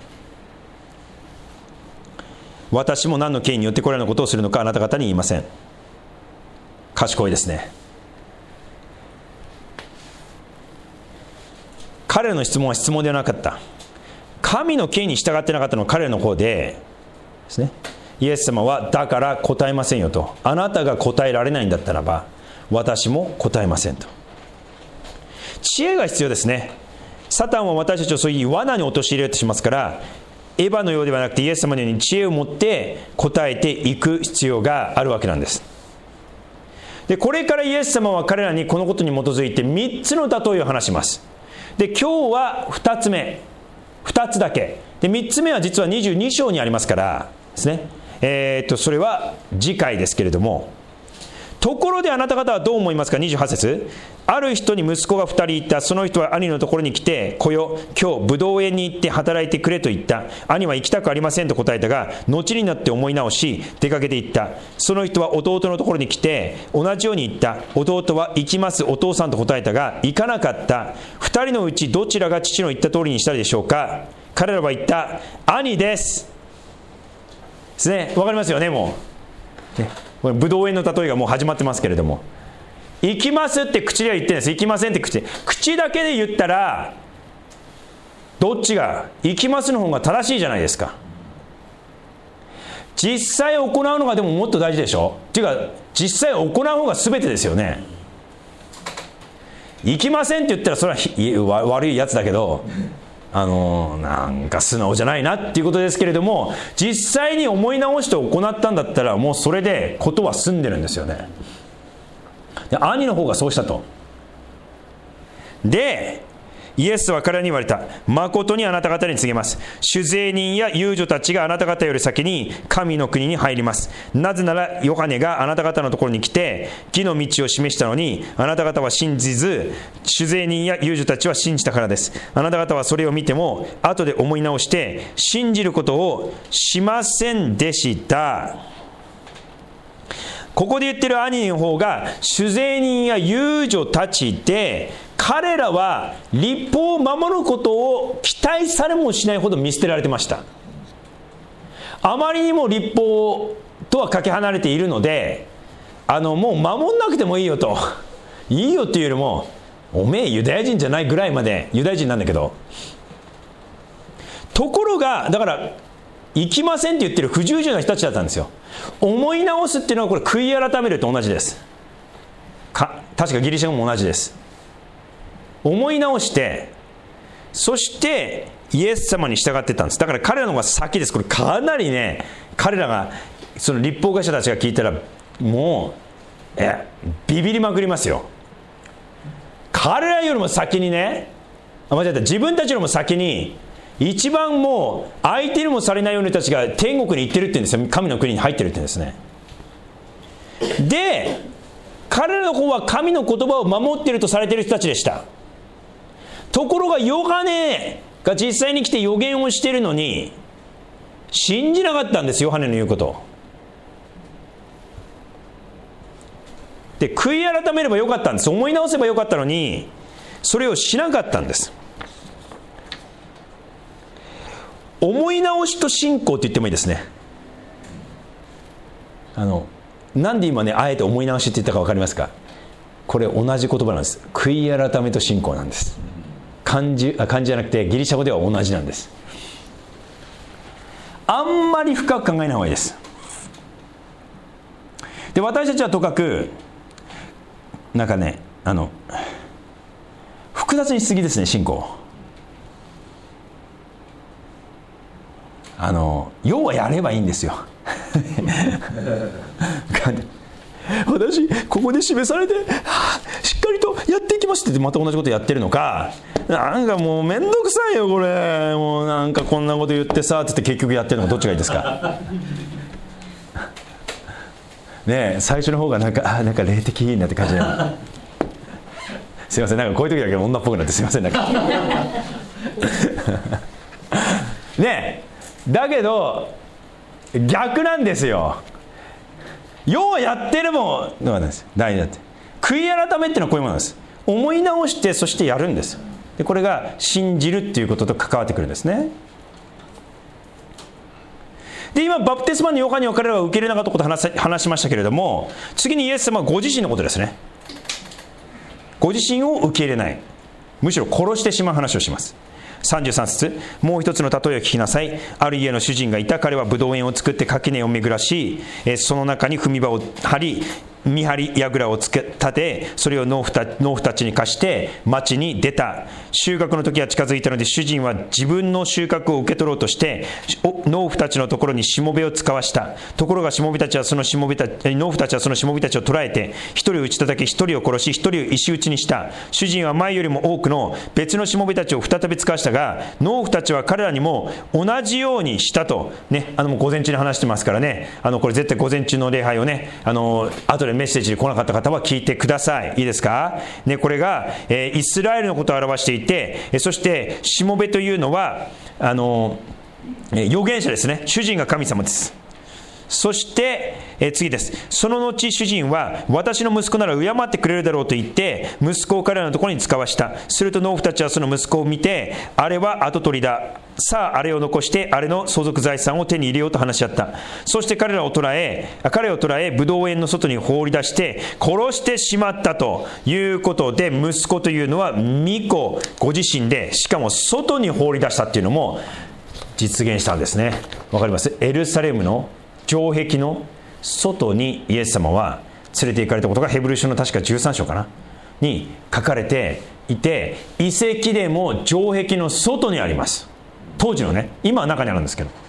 私も何の権威によってこれらのことをするのかあなた方に言いません。賢いですね。彼らの質問は質問ではなかった。神の権威に従ってなかったのは彼らの方ですね。イエス様はだから答えませんよと。あなたが答えられないんだったらば私も答えませんと。知恵が必要ですね。サタンは私たちをそういう罠に陥れようとしますから、エヴァのようではなくてイエス様のように知恵を持って答えていく必要があるわけなんです。で、これからイエス様は彼らにこのことに基づいて3つの例えを話します。で、今日は2つだけで、3つ目は実は22章にありますからですね。それは次回ですけれども、ところであなた方はどう思いますか。28節、ある人に息子が2人いた。その人は兄のところに来て、来よ、今日ブドウ園に行って働いてくれと言った。兄は行きたくありませんと答えたが、後になって思い直し出かけて行った。その人は弟のところに来て同じように言った。弟は行きますお父さんと答えたが行かなかった。2人のうちどちらが父の言った通りにしたでしょうか。彼らは言った。兄ですですね。わかりますよね。もうね、ブドウ園の例えがもう始まってますけれども、行きますって口では言ってるんです。行きませんって口だけで言ったら、どっちが行きますの方が正しいじゃないですか。実際行うのがでももっと大事でしょ。っていうか実際行う方が全てですよね。行きませんって言ったらそれは悪いやつだけど、なんか素直じゃないなっていうことですけれども、実際に思い直して行ったんだったらもうそれでことは済んでるんですよね。で、兄の方がそうしたと。で、イエスは彼らに言われた。誠にあなた方に告げます。酒税人や遊女たちがあなた方より先に神の国に入ります。なぜならヨハネがあなた方のところに来て義の道を示したのに、あなた方は信じず、酒税人や遊女たちは信じたからです。あなた方はそれを見ても後で思い直して信じることをしませんでした。ここで言ってる兄の方が酒税人や遊女たちで、彼らは律法を守ることを期待されもしないほど見捨てられてました。 あまりにも律法とはかけ離れているので、もう守んなくてもいいよと、いいよっていうよりも、おめえユダヤ人じゃないぐらいまで、ユダヤ人なんだけど、ところがだから行きませんって言ってる不従順な人たちだったんですよ。思い直すっていうのはこれ悔い改めると同じです。確かギリシャ語も同じです。思い直して、そしてイエス様に従ってたんです。だから彼らの方が先です。これかなりね、彼らがその律法学者たちが聞いたらもうビビりまくりますよ。彼らよりも先にね、間違えた、自分たちよりも先に一番もう相手にもされないような人たちが天国に行ってるって言うんですよ。神の国に入ってるって言うんですね。で、彼らの方は神の言葉を守っているとされている人たちでした。ところがヨハネが実際に来て予言をしているのに信じなかったんです。ヨハネの言うことで、悔い改めればよかったんです。思い直せばよかったのにそれをしなかったんです。思い直しと信仰って言ってもいいですね。なんで今ね、あえて思い直しって言ったか分かりますか？これ同じ言葉なんです。悔い改めと信仰なんです。漢字じゃなくてギリシャ語では同じなんです。あんまり深く考えない方がいいです。で、私たちはとかくなんかね、複雑にしすぎですね、信仰。要はやればいいんですよ。私ここで示されて、しっかりとやっていきますってまた同じことやってるのか、なんかもうめんどくさいよこれ、もうなんかこんなこと言ってさって言って結局やってるのがどっちがいいですか？ねえ、最初の方がなんか霊的なって感じですいません、なんかこういう時だけ女っぽくなってすいません、なんかねえ、だけど逆なんですよ。要はやってるもんなんです。大事だって。悔い改めっていうのはこういうものなんです。思い直してそしてやるんです。で、これが信じるっていうことと関わってくるんですね。で、今バプテスマのヨハネを彼らは受け入れなかったことを話しましたけれども、次にイエス様はご自身のことですね。ご自身を受け入れない、むしろ殺してしまう話をします。33節、もう一つの例えを聞きなさい。ある家の主人がいた。彼はブドウ園を作って垣根を巡らし、その中に踏み場を張り、見張り櫓を立て、それを農夫たちに貸して町に出た。収穫の時が近づいたので、主人は自分の収穫を受け取ろうとして農夫たちのところにしもべを使わした。ところが農夫たちはそのしもべたちを捕らえて、一人を打ち叩き、一人を殺し、一人を石打ちにした。主人は前よりも多くの別のしもべたちを再び使わしたが、農夫たちは彼らにも同じようにしたとね。午前中に話してますからね、これ絶対午前中の礼拝をね、後でメッセージで来なかった方は聞いてください。いいですか、ね、これが、イスラエルのことを表していて、そしてしもべというのは預言者ですね。主人が神様です。そして、次です。その後主人は、私の息子なら敬ってくれるだろうと言って息子を彼らのところに使わした。すると農夫たちはその息子を見て、あれは跡取りだ、さああれを残してあれの相続財産を手に入れようと話し合った。そして彼を捕らえブドウ園の外に放り出して殺してしまったということで、息子というのは御子ご自身で、しかも外に放り出したっていうのも実現したんですね。わかります？エルサレムの城壁の外にイエス様は連れて行かれたことがヘブル書の確か13章かなに書かれていて、遺跡でも城壁の外にあります。当時のね、今は中にあるんですけど、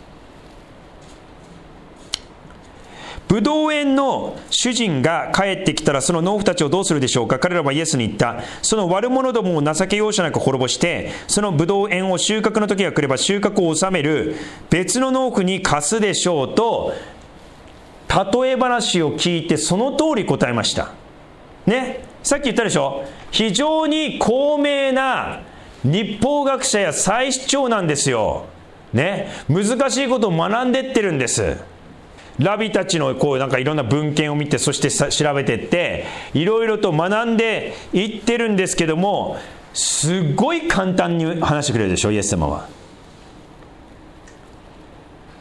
ブドウ園の主人が帰ってきたらその農夫たちをどうするでしょうか。彼らはイエスに言った。その悪者どもを情け容赦なく滅ぼして、そのブドウ園を収穫の時が来れば収穫を収める別の農夫に貸すでしょうと、例え話を聞いてその通り答えましたね。さっき言ったでしょ、非常に高名な律法学者や祭司長なんですよね。難しいことを学んでってるんです。ラビたちのこうなんかいろんな文献を見て、そして調べていっていろいろと学んでいってるんですけども、すごい簡単に話してくれるでしょ、イエス様は。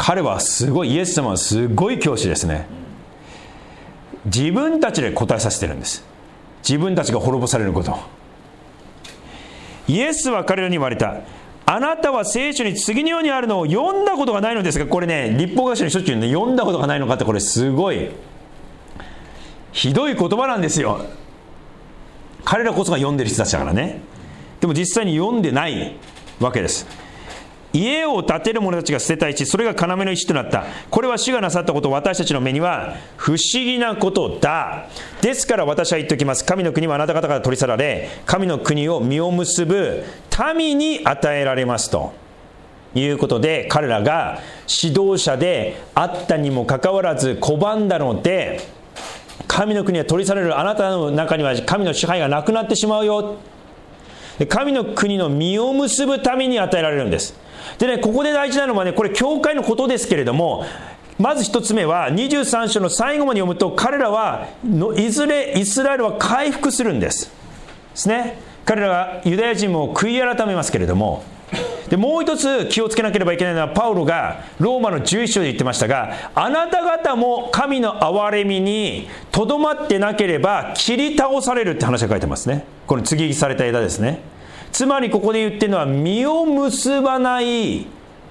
彼はすごい、イエス様はすごい教師ですね。自分たちで答えさせてるんです。自分たちが滅ぼされること。イエスは彼らに言われた。あなたは聖書に次のようにあるのを読んだことがないのですが、これね、立法学者にしょっちゅうね、読んだことがないのかって、これすごいひどい言葉なんですよ。彼らこそが読んでる人たちだからね。でも実際に読んでないわけです。家を建てる者たちが捨てた石、それが要の石となった。これは主がなさったこと、私たちの目には不思議なことだ。ですから私は言っておきます。神の国はあなた方から取り去られ、神の国を実を結ぶ民に与えられますということで、彼らが指導者であったにもかかわらず拒んだので、神の国は取り去られる。あなたの中には神の支配がなくなってしまうよ。神の国の実を結ぶ民に与えられるんです。でね、ここで大事なのはね、これ教会のことですけれども、まず一つ目は23章の最後まで読むと、彼らはいずれイスラエルは回復するんですね。彼らはユダヤ人も悔い改めますけれども、でもう一つ気をつけなければいけないのは、パウロがローマの11章で言ってましたが、あなた方も神の憐れみにとどまってなければ切り倒されるって話が書いてますね。この接ぎ木された枝ですね。つまりここで言ってるのは、実を結ばない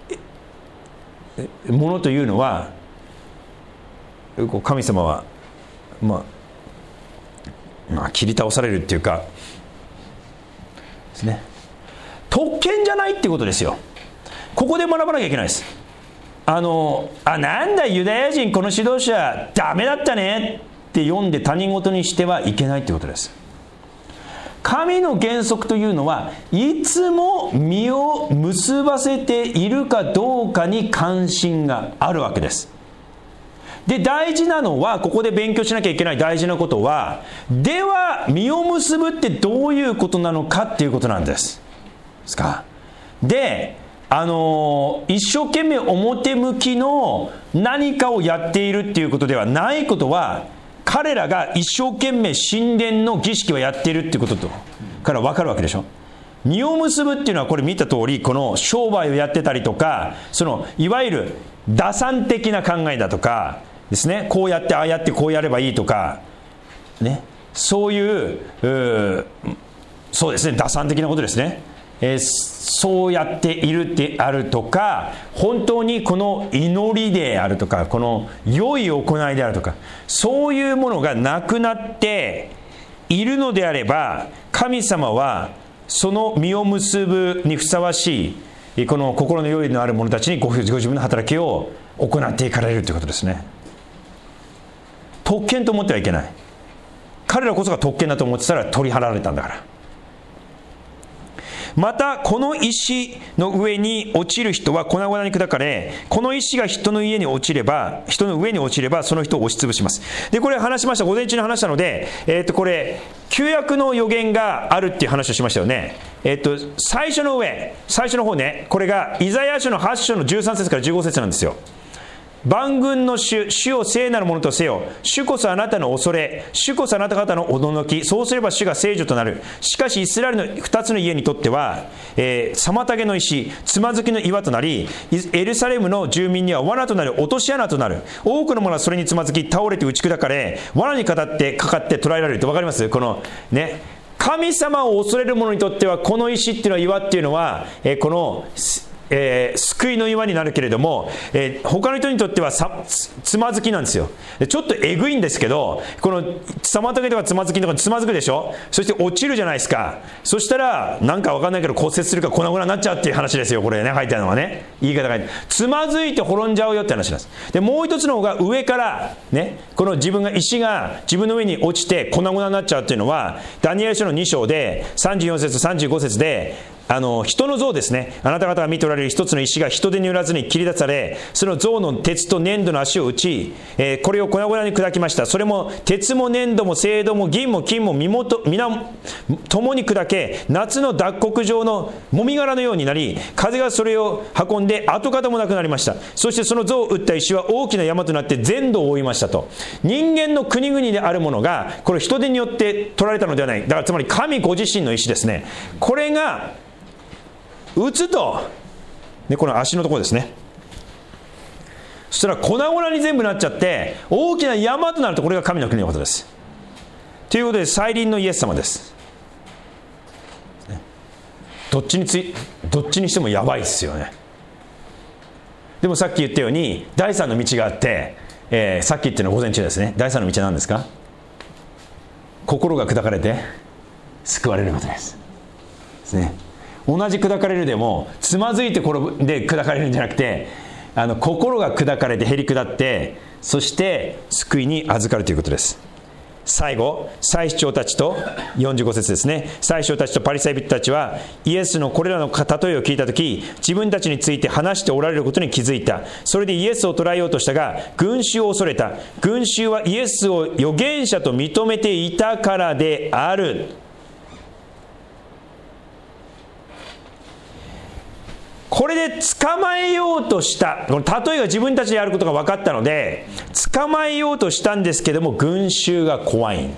ものというのは、神様はまあ切り倒されるっていうかですね、特権じゃないっていうことですよ。ここで学ばなきゃいけないです。なんだユダヤ人この指導者ダメだったねって読んで他人事にしてはいけないっていうことです。神の原則というのはいつも実を結ばせているかどうかに関心があるわけです。で、大事なのは、ここで勉強しなきゃいけない大事なことは、では実を結ぶってどういうことなのかっていうことなんです。ですか。で、一生懸命表向きの何かをやっているっていうことではないことは、彼らが一生懸命神殿の儀式をやっているっていうこととから分かるわけでしょ。実を結ぶっていうのは、これ見た通り、この商売をやってたりとか、いわゆる打算的な考えだとかですね、こうやってああやってこうやればいいとかね、そういうそうですね、打算的なことですね。そうやっているであるとか、本当にこの祈りであるとか、この良い行いであるとか、そういうものがなくなっているのであれば、神様はその実を結ぶにふさわしいこの心の良いのある者たちにご自分の働きを行っていかれるということですね。特権と思ってはいけない。彼らこそが特権だと思ってたら取り払われたんだから。またこの石の上に落ちる人は粉々に砕かれ、この石が人の上に落ちればその人を押しつぶします。で、これ話しました、午前中に話したので、これ旧約の予言があるっていう話をしましたよね。最初の方ね、これがイザヤ書の8章の13節から15節なんですよ。万軍の主を聖なるものとせよ。主こそあなたの恐れ、主こそあなた方の驚き。そうすれば主が聖女となる。しかしイスラエルの2つの家にとっては、妨げの石、つまずきの岩となり、エルサレムの住民には罠となる、落とし穴となる。多くの者はそれにつまずき、倒れて打ち砕かれ、罠にかかって捕らえられるって分かります？このね、神様を恐れる者にとっては、この石っていうのは、岩っていうのは、この救いの岩になるけれども、他の人にとってはつまずきなんですよ。ちょっとえぐいんですけど、この妨げとかつまずきとかつまずくでしょ。そして落ちるじゃないですか。そしたらなんか分かんないけど骨折するか粉々になっちゃうっていう話ですよ。これね、書いてあるのはね、言い方がつまずいて滅んじゃうよって話なんです。で、もう一つの方が上からね、この石が自分の上に落ちて粉々になっちゃうっていうのは、ダニエル書の2章で34節35節で、人の像ですね。あなた方が見ておられる一つの石が人手によらずに切り出され、その像の鉄と粘土の足を打ち、これを粉々に砕きました。それも鉄も粘土も青銅も銀も金も皆共に砕け、夏の脱穀状のもみ殻のようになり、風がそれを運んで跡形もなくなりました。そしてその像を打った石は大きな山となって全土を覆いましたと。人間の国々であるものがこれ人手によって取られたのではない。だからつまり神ご自身の石ですね。これが打つと、ね、この足のところですね。 そしたら粉々に全部なっちゃって大きな山となると、これが神の国のことです。ということで再臨のイエス様です。どっちにしてもやばいですよね。でもさっき言ったように第三の道があって、さっき言ったのは午前中ですね。第三の道は何ですか？心が砕かれて救われることですね。同じ砕かれるでもつまずいて転んで砕かれるんじゃなくて、心が砕かれてへり下って、そして救いに預かるということです。最後、祭司長たちと45節ですね。祭司長たちとパリサイ人たちはイエスのこれらの例えを聞いたとき、自分たちについて話しておられることに気づいた。それでイエスを捕らえようとしたが、群衆を恐れた。群衆はイエスを預言者と認めていたからである。これで捕まえようとした、この例えが自分たちであることが分かったので捕まえようとしたんですけども、群衆が怖い。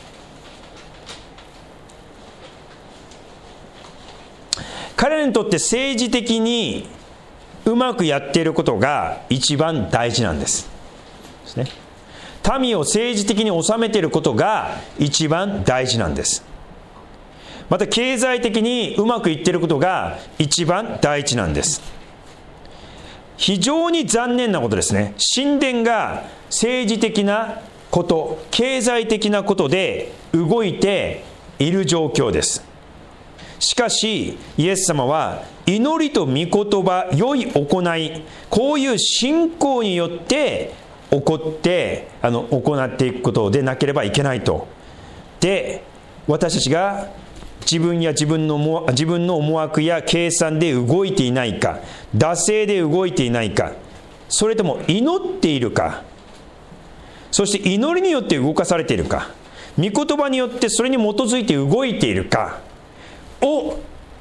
彼らにとって政治的にうまくやっていることが一番大事なんですね。民を政治的に治めていることが一番大事なんです。また経済的にうまくいっていることが一番大事なんです。非常に残念なことですね。神殿が政治的なこと、経済的なことで動いている状況です。しかしイエス様は祈りと御言葉、良い行い、こういう信仰によって行っていくことでなければいけないと。で、私たちが自分の思惑や計算で動いていないか、惰性で動いていないか、それとも祈っているか、そして祈りによって動かされているか、御言葉によってそれに基づいて動いているかを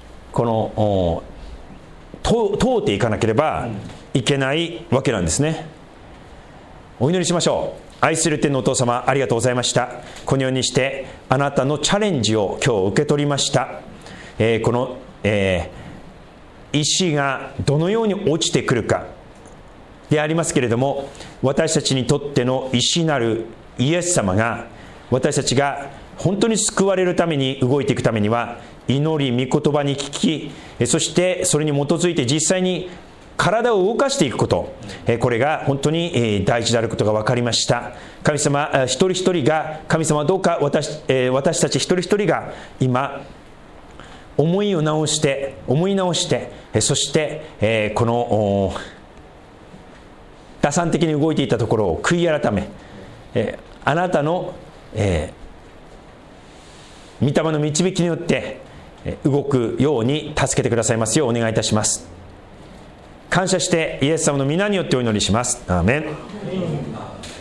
問うていかなければいけないわけなんですね。お祈りしましょう。愛する天のお父様、ありがとうございました。このようにしてあなたのチャレンジを今日受け取りました。この、石がどのように落ちてくるかでありますけれども、私たちにとっての石なるイエス様が、私たちが本当に救われるために動いていくためには、祈り、御言葉に聞き、そしてそれに基づいて実際に体を動かしていくこと、これが本当に大事であることが分かりました。神様、一人一人が、神様どうか私たち一人一人が今思い直して、そしてこの打算的に動いていたところを悔い改め、あなたの御霊の導きによって動くように助けてくださいますようお願いいたします。感謝してイエス様の皆によってお祈りします。アーメン。